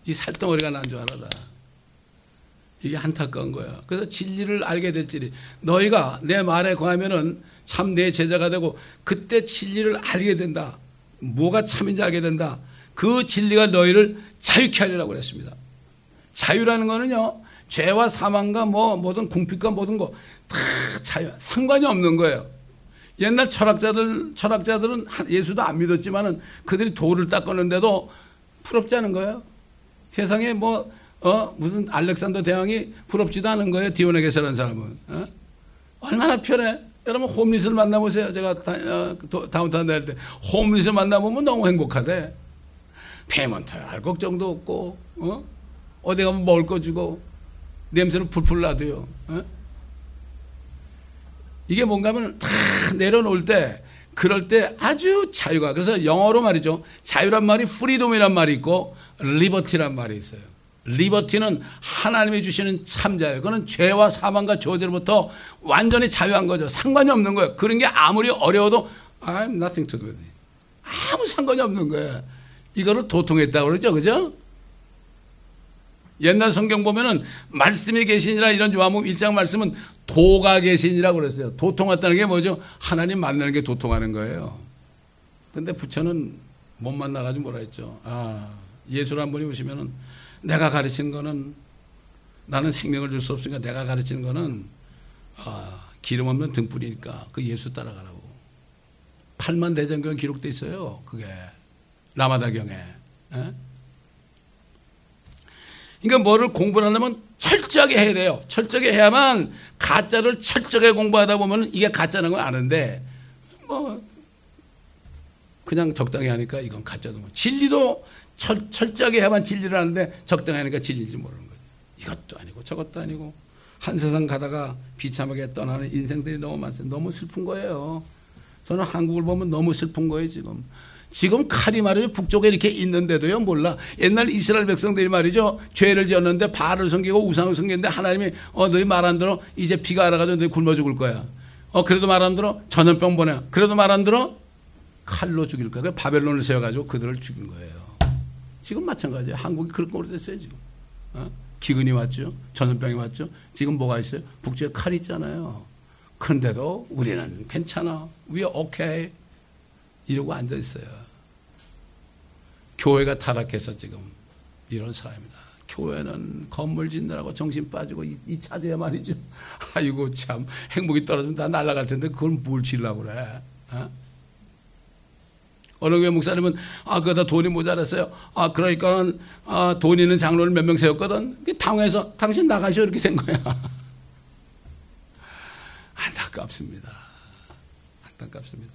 이 살덩어리가 난 줄 알아. 이게 안타까운 거야. 그래서 진리를 알게 될지니 너희가 내 말에 거하면은 참 내 제자가 되고 그때 진리를 알게 된다. 뭐가 참인지 알게 된다. 그 진리가 너희를 자유케 하리라고 그랬습니다. 자유라는 거는요, 죄와 사망과 뭐 뭐든 궁핍과 모든 거 다 자유, 상관이 없는 거예요. 옛날 철학자들 철학자들은 예수도 안 믿었지만은 그들이 돌을 닦았는데도 부럽지 않은 거예요. 세상에 뭐 어 무슨 알렉산더 대왕이 부럽지도 않은 거예요. 디오네게스라는 사람은 어? 얼마나 편해. 여러분 홈리스를 만나보세요. 제가 다, 어, 다운타운 다닐 때 홈리스 만나보면 너무 행복하대. 페이먼트 할 걱정도 없고 어? 어디 가면 먹을 거 주고 냄새는 풀풀 나도요. 어? 이게 뭔가 하면 다 내려놓을 때 그럴 때 아주 자유가, 그래서 영어로 말이죠. 자유란 말이 프리덤이란 말이 있고 리버티란 말이 있어요. 리버티는 하나님이 주시는 참 자유. 그거는 죄와 사망과 저주로부터 완전히 자유한 거죠. 상관이 없는 거예요. 그런 게 아무리 어려워도 I'm nothing to do with it. 아무 상관이 없는 거예요. 이거를 도통했다고 그러죠. 그죠? 옛날 성경 보면은 말씀이 계시니라 이런 요한복음 일 장 말씀은 도가 계시니라고 그랬어요. 도통했다는 게 뭐죠? 하나님 만나는 게 도통하는 거예요. 근데 부처는 못 만나가지고 뭐라 했죠? 아, 예수란 분이 오시면은 내가 가르치는 거는 나는 생명을 줄 수 없으니까 내가 가르치는 거는 아, 기름 없는 등불이니까 그 예수 따라가라고. 팔만 대장경 기록돼 있어요. 그게 라마다경에. 에? 그러니까 뭐를 공부를 하려면 철저하게 해야 돼요. 철저하게 해야만 가짜를 철저하게 공부하다 보면 이게 가짜라는 걸 아는데 뭐 그냥 적당히 하니까 이건 가짜도 뭐. 진리도 철, 철저하게 해야만 진리를 하는데 적당히 하니까 진리인지 모르는 거예요. 이것도 아니고 저것도 아니고 한 세상 가다가 비참하게 떠나는 인생들이 너무 많습니다. 너무 슬픈 거예요. 저는 한국을 보면 너무 슬픈 거예요. 지금 지금 칼이 말이죠. 북쪽에 이렇게 있는데도요 몰라. 옛날 이스라엘 백성들이 말이죠. 죄를 지었는데 바알을 섬기고 우상을 섬기는데 하나님이 어 너희 말 안 들어 이제 비가 알아가지고 너희 굶어 죽을 거야. 어 그래도 말 안 들어 전염병 보내. 그래도 말 안 들어 칼로 죽일 거야. 바벨론을 세워가지고 그들을 죽인 거예요. 지금 마찬가지예요. 한국이 그렇게 오래됐어요. 지금 어? 기근이 왔죠. 전염병이 왔죠. 지금 뭐가 있어요? 북쪽에 칼이 있잖아요. 그런데도 우리는 괜찮아. We are okay. 이러고 앉아 있어요. 교회가 타락해서 지금 이런 사람입니다. 교회는 건물 짓느라고 정신 빠지고 이, 이 차제야 말이죠. 아이고 참 행복이 떨어지면 다 날아갈 텐데 그걸 뭘 지으려고 그래. 어? 어느 교회 목사님은 아 그러다 돈이 모자랐어요. 아 그러니까 아, 돈 있는 장로를 몇 명 세웠거든. 당해서 당신 나가셔 이렇게 된 거야. 안타깝습니다. 안타깝습니다.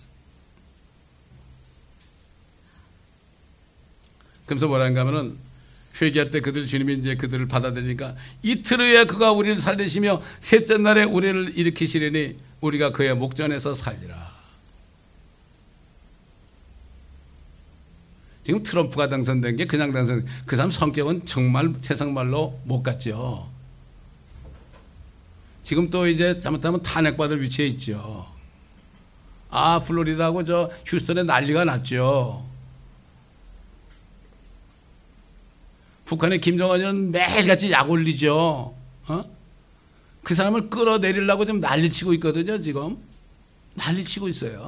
그래서 뭐라는가 하면은 회개할 때 그들 주님이 이제 그들을 받아들이니까 이틀 후에 그가 우리를 살리시며 셋째 날에 우리를 일으키시리니 우리가 그의 목전에서 살리라. 지금 트럼프가 당선된 게 그냥 당선, 그 사람 성격은 정말 세상 말로 못 갔죠. 지금 또 이제 잘못하면 탄핵받을 위치에 있죠. 아, 플로리다하고 저 휴스턴에 난리가 났죠. 북한의 김정은이는 매일같이 약 올리죠. 어? 그 사람을 끌어내리려고 지금 난리치고 있거든요. 지금 난리치고 있어요.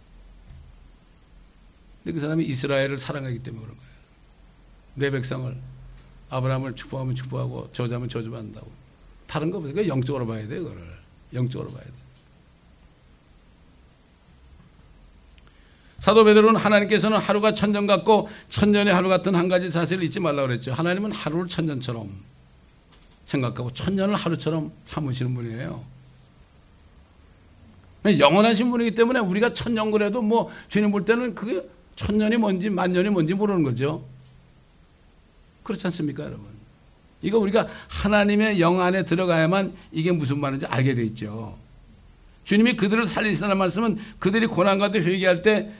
근데 그 사람이 이스라엘을 사랑하기 때문에 그런 거예요. 내 백성을 아브라함을 축복하면 축복하고 저주하면 저주받는다고. 다른 거 보세요. 영적으로 봐야 돼. 그거를 영적으로 봐야 돼. 사도 베드로는 하나님께서는 하루가 천년 같고 천년의 하루 같은 한 가지 사실을 잊지 말라고 그랬죠. 하나님은 하루를 천년처럼 생각하고 천년을 하루처럼 참으시는 분이에요. 영원하신 분이기 때문에 우리가 천년 그래도 뭐 주님 볼 때는 그게 천년이 뭔지 만년이 뭔지 모르는 거죠. 그렇지 않습니까, 여러분? 이거 우리가 하나님의 영 안에 들어가야만 이게 무슨 말인지 알게 돼 있죠. 주님이 그들을 살리시라는 말씀은 그들이 고난 가운데 회개할 때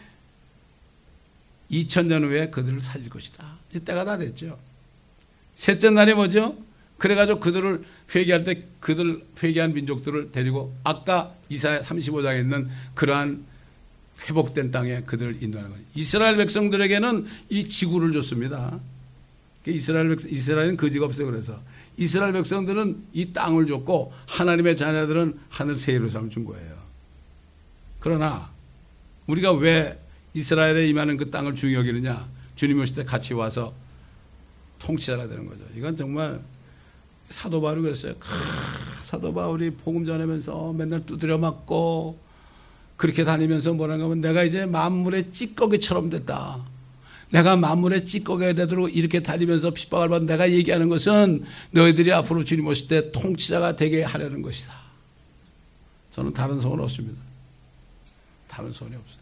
이천 년 후에 그들을 살릴 것이다. 이때가 다 됐죠. 셋째 날이 뭐죠? 그래가지고 그들을 회개할 때 그들 회개한 민족들을 데리고 아까 이사야 삼십오 장에 있는 그러한 회복된 땅에 그들을 인도하는 거예요. 이스라엘 백성들에게는 이 지구를 줬습니다. 이스라엘 백성, 이스라엘은 거지가 없어요. 그래서 이스라엘 백성들은 이 땅을 줬고 하나님의 자녀들은 하늘 새 예루살렘을 준 거예요. 그러나 우리가 왜 이스라엘에 임하는 그 땅을 중요하게 여기느냐? 주님이 오실 때 같이 와서 통치자가 되는 거죠. 이건 정말 사도 바울이 그랬어요. 아, 사도 바울이 복음 전하면서 맨날 두드려 맞고 그렇게 다니면서 뭐라고 하면 내가 이제 만물의 찌꺼기처럼 됐다. 내가 만물의 찌꺼기가 되도록 이렇게 다니면서 핍박을 받는 내가 얘기하는 것은 너희들이 앞으로 주님 오실 때 통치자가 되게 하려는 것이다. 저는 다른 소원 없습니다. 다른 소원이 없어요.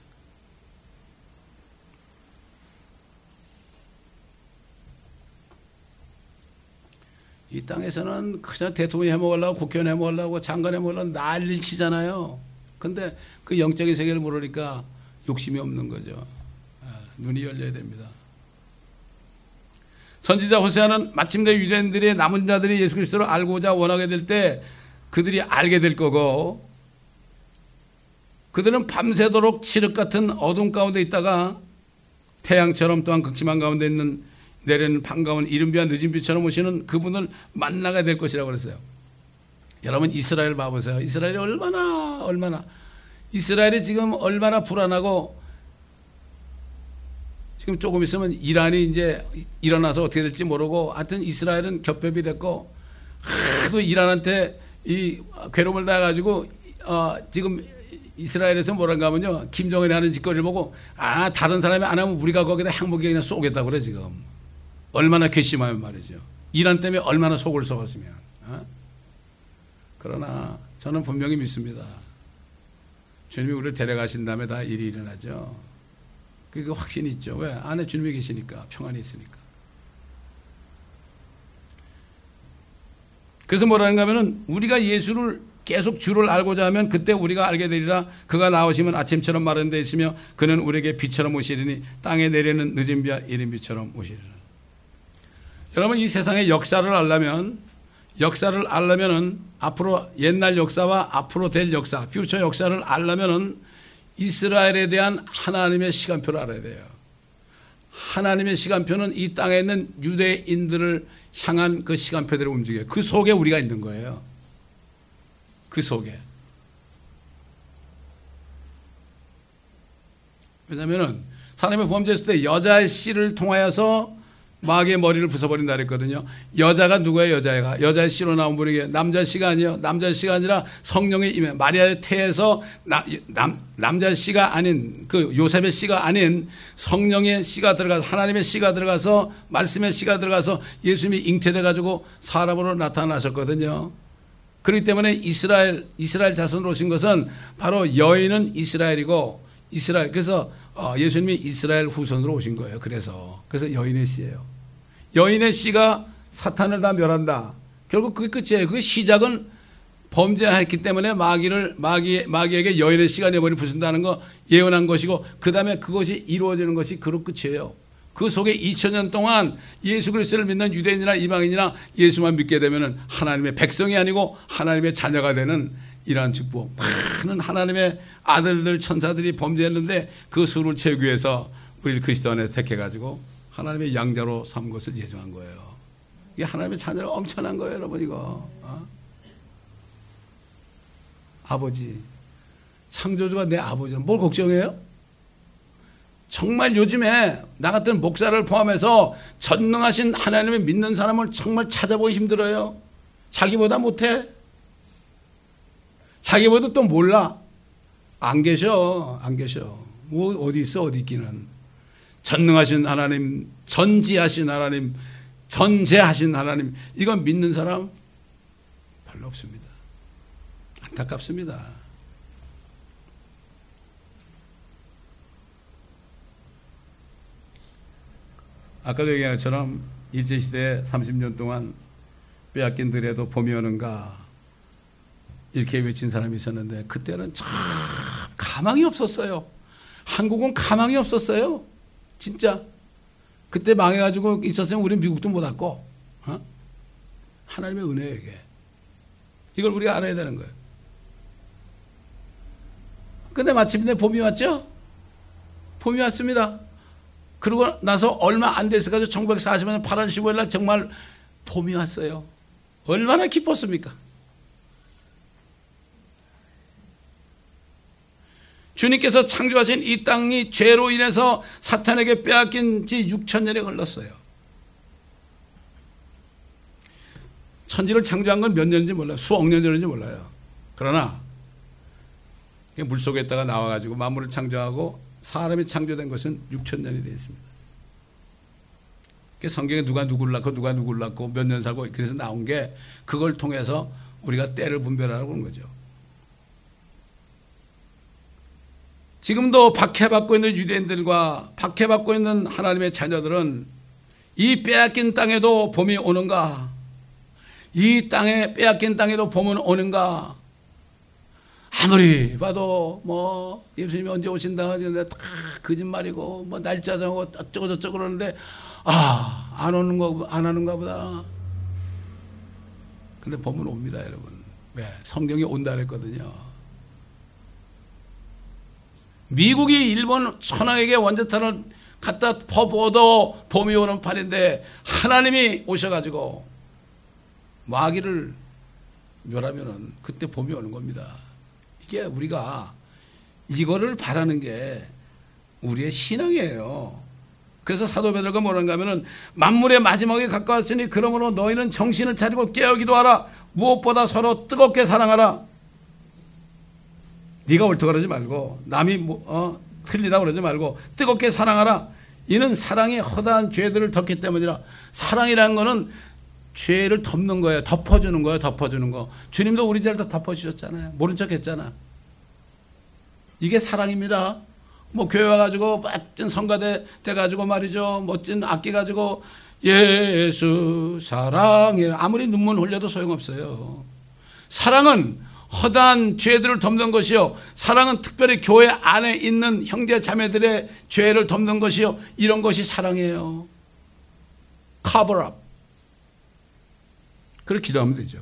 이 땅에서는 그냥 대통령 해먹으려고 국회의원 해먹으려고 장관 해먹으려고 난리를 치잖아요. 근데 그 영적인 세계를 모르니까 욕심이 없는 거죠. 눈이 열려야 됩니다. 선지자 호세아는 마침내 유대인들의 남은 자들이 예수 그리스도를 알고자 원하게 될 때 그들이 알게 될 거고 그들은 밤새도록 칠흑 같은 어둠 가운데 있다가 태양처럼 또한 극심한 가운데 있는 내리는 반가운 이른비와 늦은 비처럼 오시는 그분을 만나게 될 것이라고 그랬어요. 여러분 이스라엘 봐보세요. 이스라엘이 얼마나 얼마나 이스라엘이 지금 얼마나 불안하고 지금 조금 있으면 이란이 이제 일어나서 어떻게 될지 모르고 하여튼 이스라엘은 겹겹이 됐고 하도 이란한테 이 괴로움을 당해가지고 어 지금 이스라엘에서 뭐란가 하면요 김정은이 하는 짓거리를 보고 아 다른 사람이 안 하면 우리가 거기다 핵무기 그냥 쏘겠다고 그래 지금. 얼마나 괘씸하면 말이죠. 이란 때문에 얼마나 속을 썩었으면. 어? 그러나 저는 분명히 믿습니다. 주님이 우리를 데려가신 다음에 다 일이 일어나죠. 그게 확신이 있죠. 왜? 안에 주님이 계시니까. 평안이 있으니까. 그래서 뭐라는가 하면은 우리가 예수를 계속 주를 알고자 하면 그때 우리가 알게 되리라. 그가 나오시면 아침처럼 마른 데 있으며 그는 우리에게 비처럼 오시리니 땅에 내리는 늦은 비와 이른 비처럼 오시리라. 여러분 이 세상의 역사를 알려면 역사를 알려면은 앞으로 옛날 역사와 앞으로 될 역사, 퓨처 역사를 알려면은 이스라엘에 대한 하나님의 시간표를 알아야 돼요. 하나님의 시간표는 이 땅에 있는 유대인들을 향한 그 시간표대로 움직여요. 그 속에 우리가 있는 거예요. 그 속에. 왜냐하면은 사람이 범죄했을 때 여자의 씨를 통하여서 마귀의 머리를 부숴버린다 그랬거든요. 여자가 누구예요? 여자애가. 여자의 씨로 나온 분에게 남자 씨가 아니에요. 남자 씨가 아니라 성령의 임해. 마리아의 태에서 나, 남, 남자 씨가 아닌 그 요셉의 씨가 아닌 성령의 씨가 들어가서 하나님의 씨가 들어가서 말씀의 씨가 들어가서 예수님이 잉태돼 가지고 사람으로 나타나셨거든요. 그렇기 때문에 이스라엘 이스라엘 자손으로 오신 것은 바로 여인은 이스라엘이고 이스라엘 그래서 어, 예수님이 이스라엘 후손으로 오신 거예요. 그래서 그래서 여인의 씨예요. 여인의 씨가 사탄을 다 멸한다. 결국 그게 끝이에요. 그게 시작은 범죄했기 때문에 마귀를 마귀 마귀에게 여인의 씨가 내 머리 부순다는 거 예언한 것이고 그 다음에 그것이 이루어지는 것이 그로 끝이에요. 그 속에 이천 년 동안 예수 그리스도를 믿는 유대인이나 이방인이나 예수만 믿게 되면은 하나님의 백성이 아니고 하나님의 자녀가 되는 이러한 축복. 많은 하나님의 아들들 천사들이 범죄했는데 그 수를 채우기 위해서 우리를 그리스도 안에서 택해가지고 하나님의 양자로 삼은 것을 예정한 거예요. 이게 하나님의 자녀가 엄청난 거예요, 여러분 이거. 어? 아버지, 창조주가 내 아버지는 뭘 걱정해요? 정말 요즘에 나 같은 목사를 포함해서 전능하신 하나님을 믿는 사람을 정말 찾아보기 힘들어요. 자기보다 못해. 자기보다 또 몰라. 안 계셔. 안 계셔. 뭐 어디 있어 어디 있기는. 전능하신 하나님, 전지하신 하나님, 전제하신 하나님 이건 믿는 사람 별로 없습니다. 안타깝습니다. 아까도 얘기한 것처럼 일제시대에 삼십 년 동안 빼앗긴 들에도 봄이 오는가 이렇게 외친 사람이 있었는데 그때는 참 가망이 없었어요. 한국은 가망이 없었어요. 진짜. 그때 망해가지고 있었으면 우리는 미국도 못 왔고 어? 하나님의 은혜예요 이게. 이걸 우리가 알아야 되는 거예요. 근데 마침내 봄이 왔죠? 봄이 왔습니다. 그러고 나서 얼마 안 됐어가지고 천구백사십 년 팔월 십오일 날 정말 봄이 왔어요. 얼마나 기뻤습니까? 주님께서 창조하신 이 땅이 죄로 인해서 사탄에게 빼앗긴 지 육천 년이 흘렀어요. 천지를 창조한 건 몇 년인지 몰라요. 수억 년 전인지 몰라요. 그러나 물속에 있다가 나와가지고 만물을 창조하고 사람이 창조된 것은 육천 년이 되어 있습니다. 성경에 누가 누구를 낳고 누가 누구를 낳고 몇 년 살고 그래서 나온 게 그걸 통해서 우리가 때를 분별하라고 하는 거죠. 지금도 박해받고 있는 유대인들과 박해받고 있는 하나님의 자녀들은 이 빼앗긴 땅에도 봄이 오는가? 이 땅에 빼앗긴 땅에도 봄은 오는가? 아무리 봐도 뭐 예수님이 언제 오신다 하는데 다 거짓말이고 뭐 날짜 정하고 어쩌고 저쩌고 그러는데 아 안 오는 거 안 하는가 보다. 근데 봄은 옵니다, 여러분. 왜? 성경이 온다 그랬거든요. 미국이 일본 천황에게 원자탄을 갖다 퍼부어도 봄이 오는 판인데 하나님이 오셔가지고 마귀를 멸하면은 그때 봄이 오는 겁니다. 이게 우리가 이거를 바라는 게 우리의 신앙이에요. 그래서 사도 베드로가 뭐라는가 하면은 만물의 마지막에 가까웠으니 그러므로 너희는 정신을 차리고 깨어 기도하라. 무엇보다 서로 뜨겁게 사랑하라. 네가 옳다 그러지 말고 남이 뭐, 어, 틀리다 그러지 말고 뜨겁게 사랑하라. 이는 사랑이 허다한 죄들을 덮기 때문이라. 사랑이라는 거는 죄를 덮는 거예요. 덮어주는 거예요. 덮어주는 거. 주님도 우리 죄를 다 덮어주셨잖아요. 모른 척 했잖아. 이게 사랑입니다. 뭐 교회 와가지고 멋진 성가대 돼가지고 말이죠. 멋진 악기 가지고 예수 사랑해. 아무리 눈물 흘려도 소용없어요. 사랑은 허다한 죄들을 덮는 것이요. 사랑은 특별히 교회 안에 있는 형제 자매들의 죄를 덮는 것이요. 이런 것이 사랑이에요. cover up. 그렇게 기도하면 되죠.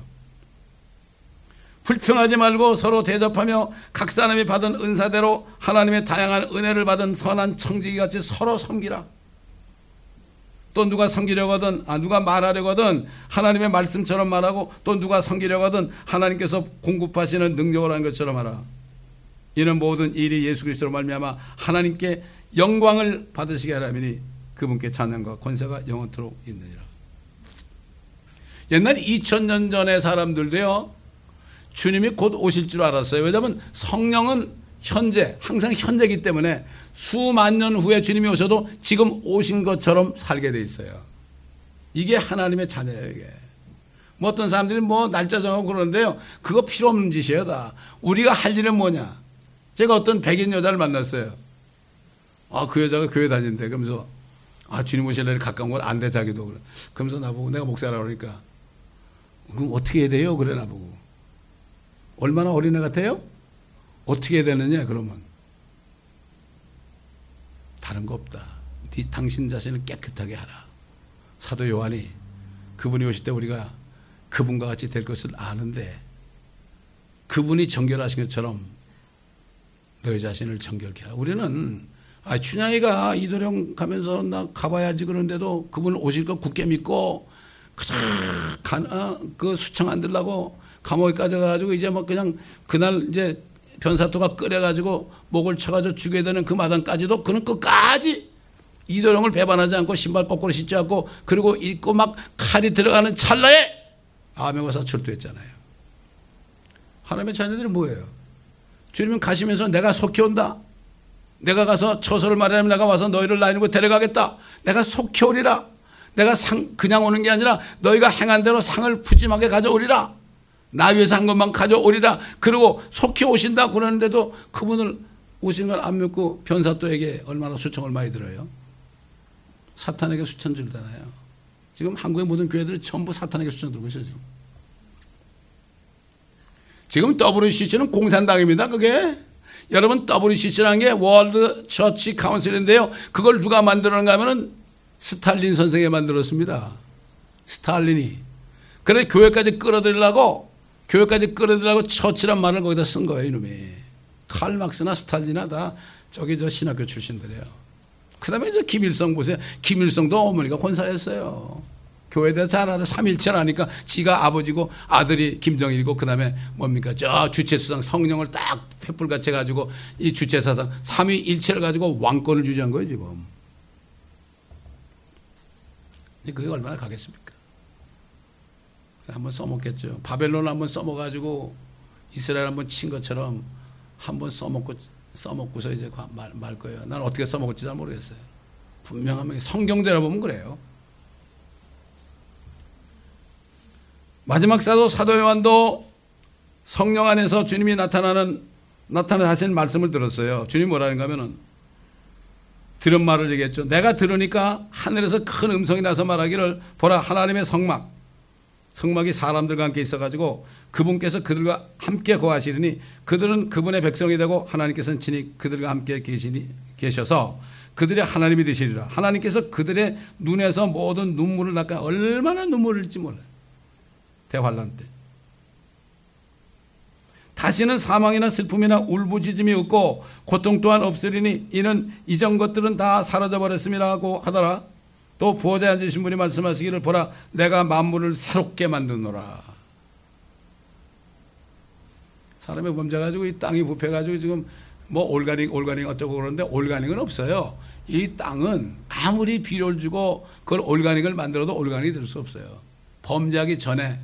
불평하지 말고 서로 대접하며 각 사람이 받은 은사대로 하나님의 다양한 은혜를 받은 선한 청지기같이 서로 섬기라. 또 누가 섬기려고 하든 아, 누가 말하려고 하든 하나님의 말씀처럼 말하고 또 누가 섬기려고 하든 하나님께서 공급하시는 능력을 하는 것처럼 하라. 이는 모든 일이 예수 그리스도로 말미암아 하나님께 영광을 받으시게 하라니 그분께 찬양과 권세가 영원토록 있느니라. 옛날 이천 년 전의 사람들도요 주님이 곧 오실 줄 알았어요. 왜냐하면 성령은 현재 항상 현재이기 때문에 수만 년 후에 주님이 오셔도 지금 오신 것처럼 살게 돼 있어요. 이게 하나님의 자녀예요. 이게 뭐 어떤 사람들이 뭐 날짜 정하고 그러는데요, 그거 필요 없는 짓이에요. 다 우리가 할 일은 뭐냐. 제가 어떤 백인 여자를 만났어요. 아, 그 여자가 교회 다니는데 그러면서 아, 주님 오실 날이 가까운 건 안 돼 자기도 그래. 그러면서 나보고 내가 목사라고 그러니까 그럼 어떻게 해야 돼요? 그래 나보고. 얼마나 어린애 같아요? 어떻게 해야 되느냐 그러면 다른 거 없다. 네, 당신 자신을 깨끗하게 하라. 사도 요한이 그분이 오실 때 우리가 그분과 같이 될 것을 아는데 그분이 정결하신 것처럼 너희 자신을 정결케 하라. 우리는 아, 춘향이가 이도령 가면서 나 가봐야지 그러는데도 그분 오실 거 굳게 믿고 간, 어, 그 수청 안 들라고 감옥에까지 가가지고 이제 뭐 그냥 그날 이제 변사토가 끓여가지고 목을 쳐가지고 죽여야 되는 그 마당까지도 그는 끝까지 이도령을 배반하지 않고 신발 거꾸로 신지 않고 그리고 입고 막 칼이 들어가는 찰나에 암행어사 출두했잖아요. 하나님의 자녀들이 뭐예요? 주님은 가시면서 내가 속히 온다. 내가 가서 처소를 마련하면 내가 와서 너희를 나누고 데려가겠다. 내가 속히 오리라. 내가 상 그냥 오는 게 아니라 너희가 행한 대로 상을 푸짐하게 가져오리라. 나 위해서 한 것만 가져오리라. 그리고 속히 오신다 그러는데도 그분을 오신 걸 안 믿고 변사또에게 얼마나 수청을 많이 들어요. 사탄에게 수천 들잖아요. 지금 한국의 모든 교회들이 전부 사탄에게 수천 들고 있어요. 지금, 지금 더블유씨씨는 공산당입니다. 그게 여러분 더블유씨씨라는 게 월드 처치 카운슬인데요. 그걸 누가 만들었는가 하면은 스탈린 선생이 만들었습니다. 스탈린이. 그래 교회까지 끌어들이려고 교회까지 끌어들이려고 처치란 말을 거기다 쓴 거예요. 이놈이. 칼 막스나 스탈린이나 다 저기 저 신학교 출신들이에요. 그 다음에 이제 김일성 보세요. 김일성도 어머니가 권사였어요. 교회에 대해서 잘 알아. 삼일체라니까 지가 아버지고 아들이 김정일이고 그 다음에 뭡니까? 저 주체수상 성령을 딱 횃불같이 해가지고 이 주체사상 삼위일체를 가지고 왕권을 유지한 거예요, 지금. 그게 얼마나 가겠습니까? 한번 써먹겠죠. 바벨론 한번 써먹어가지고 이스라엘 한번 친 것처럼 한번 써먹고, 써먹고서 이제 말, 말 거예요. 난 어떻게 써먹을지 잘 모르겠어요. 분명하면 성경대로 보면 그래요. 마지막 사도 사도 요한도 성령 안에서 주님이 나타나는 나타나신 말씀을 들었어요. 주님 뭐라는가 하면은 들은 말을 얘기했죠. 내가 들으니까 하늘에서 큰 음성이 나서 말하기를 보라 하나님의 성막 성막이 사람들과 함께 있어가지고 그분께서 그들과 함께 거하시리니 그들은 그분의 백성이 되고 하나님께서는 친히 그들과 함께 계시니 계셔서 그들의 하나님이 되시리라. 하나님께서 그들의 눈에서 모든 눈물을 닦아 얼마나 눈물을 흘릴지 몰라요. 대환란 때 다시는 사망이나 슬픔이나 울부짖음이 없고 고통 또한 없으리니 이는 이전 것들은 다 사라져버렸음이라고 하더라. 또 부어자에 앉으신 분이 말씀하시기를 보라 내가 만물을 새롭게 만드노라. 사람의 범죄 가지고 이 땅이 부패가지고 지금 뭐 올가닉 올가닉 어쩌고 그러는데 올가닉은 없어요. 이 땅은 아무리 비료를 주고 그걸 올가닉을 만들어도 올가닉이 될 수 없어요. 범죄하기 전에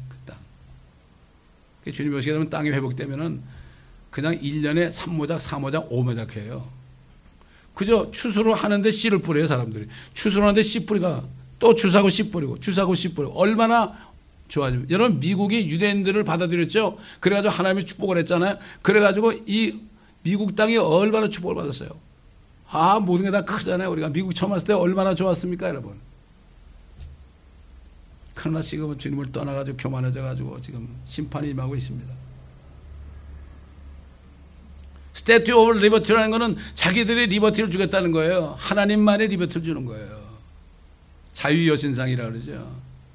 주님 오시게 되면 땅이 회복되면은 그냥 일 년에 삼 모작, 사 모작, 오 모작 해요. 그저 추수를 하는데 씨를 뿌려요, 사람들이. 추수를 하는데 씨 뿌리가 또 주사고 씨 뿌리고, 주사고 씨 뿌리고. 얼마나 좋아지면. 여러분, 미국이 유대인들을 받아들였죠? 그래가지고 하나님이 축복을 했잖아요? 그래가지고 이 미국 땅이 얼마나 축복을 받았어요? 아, 모든 게 다 크잖아요. 우리가 미국 처음 왔을 때 얼마나 좋았습니까, 여러분? 그러나 지금은 주님을 떠나가지고 교만해져가지고 지금 심판이 임하고 있습니다. 스태튜 오브 리버티라는 것은 자기들이 리버티를 주겠다는 거예요. 하나님만이 리버티를 주는 거예요. 자유의 여신상이라 그러죠.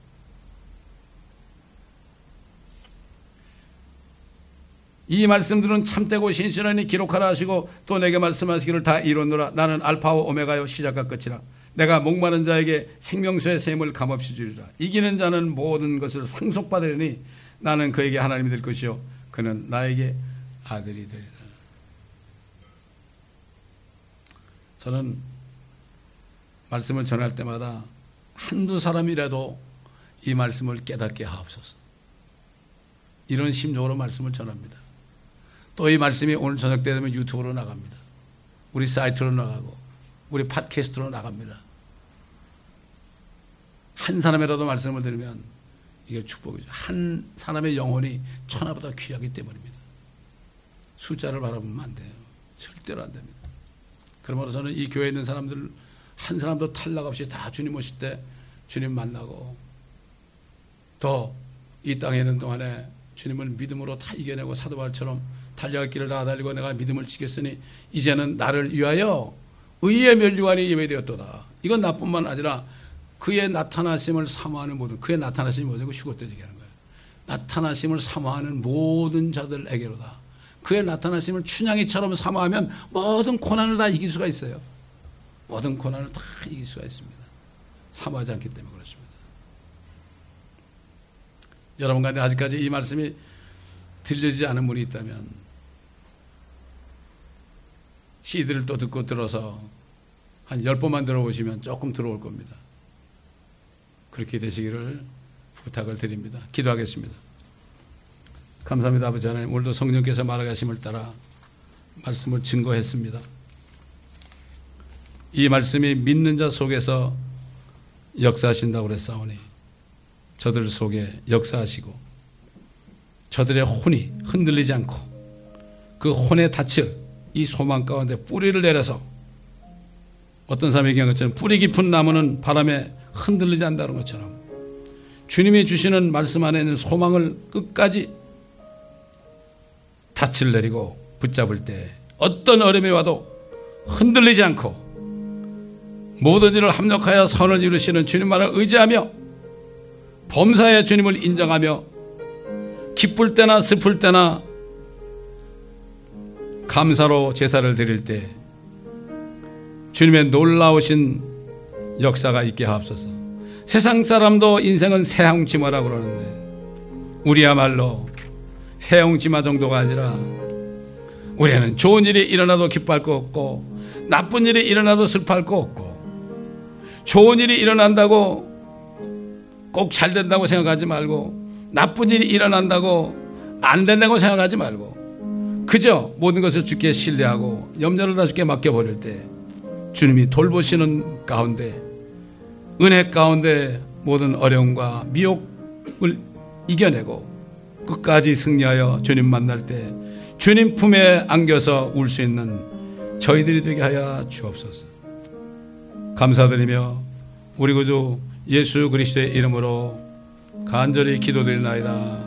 이 말씀들은 참되고 신실하니 기록하라 하시고 또 내게 말씀하시기를 다 이루노라. 나는 알파와 오메가요 시작과 끝이라. 내가 목마른 자에게 생명수의 샘을 값없이 주리라. 이기는 자는 모든 것을 상속받으리니 나는 그에게 하나님이 될 것이요 그는 나에게 아들이 되리라. 저는 말씀을 전할 때마다 한두 사람이라도 이 말씀을 깨닫게 하옵소서. 이런 심정으로 말씀을 전합니다. 또 이 말씀이 오늘 저녁 때 되면 유튜브로 나갑니다. 우리 사이트로 나가고 우리 팟캐스트로 나갑니다. 한 사람이라도 말씀을 들으면 이게 축복이죠. 한 사람의 영혼이 천하보다 귀하기 때문입니다. 숫자를 바라보면 안 돼요. 절대로 안 됩니다. 그러므로 저는 이 교회에 있는 사람들 한 사람도 탈락 없이 다 주님 오실 때 주님 만나고 더 이 땅에 있는 동안에 주님을 믿음으로 다 이겨내고 사도 바울처럼 달려갈 길을 다 달리고 내가 믿음을 지켰으니 이제는 나를 위하여 의의 면류관이 예배되었도다. 이건 나뿐만 아니라 그의 나타나심을 사모하는 모든 그의 나타나심이 뭐죠? 휴거 때 얘기하는 거예요. 나타나심을 사모하는 모든 자들에게로다. 그의 나타나심을 춘향이처럼 사모하면 모든 고난을 다 이길 수가 있어요. 모든 고난을 다 이길 수가 있습니다. 사모하지 않기 때문에 그렇습니다. 여러분 가운데 아직까지 이 말씀이 들려지지 않은 분이 있다면 씨디를 또 듣고 들어서 한 열 번만 들어보시면 조금 들어올 겁니다. 그렇게 되시기를 부탁을 드립니다. 기도하겠습니다. 감사합니다. 아버지 하나님, 오늘도 성령께서 말하심을 따라 말씀을 증거했습니다. 이 말씀이 믿는 자 속에서 역사하신다고 그랬사오니 저들 속에 역사하시고 저들의 혼이 흔들리지 않고 그 혼의 닻을 이 소망 가운데 뿌리를 내려서 어떤 사람이 얘기한 것처럼 뿌리 깊은 나무는 바람에 흔들리지 않는다는 것처럼 주님이 주시는 말씀 안에 있는 소망을 끝까지 닻을 내리고 붙잡을 때 어떤 어려움이 와도 흔들리지 않고 모든 일을 합력하여 선을 이루시는 주님만을 의지하며 범사에 주님을 인정하며 기쁠 때나 슬플 때나 감사로 제사를 드릴 때 주님의 놀라우신 역사가 있게 하옵소서. 세상 사람도 인생은 새홍치마라고 그러는데 우리야말로 새홍치마 정도가 아니라 우리는 좋은 일이 일어나도 기뻐할 거 없고 나쁜 일이 일어나도 슬퍼할 거 없고 좋은 일이 일어난다고 꼭 잘 된다고 생각하지 말고 나쁜 일이 일어난다고 안 된다고 생각하지 말고 그저 모든 것을 주께 신뢰하고 염려를 다 주께 맡겨버릴 때 주님이 돌보시는 가운데 은혜 가운데 모든 어려움과 미혹을 이겨내고 끝까지 승리하여 주님 만날 때 주님 품에 안겨서 울 수 있는 저희들이 되게 하여 주옵소서. 감사드리며 우리 구주 예수 그리스도의 이름으로 간절히 기도드리나이다.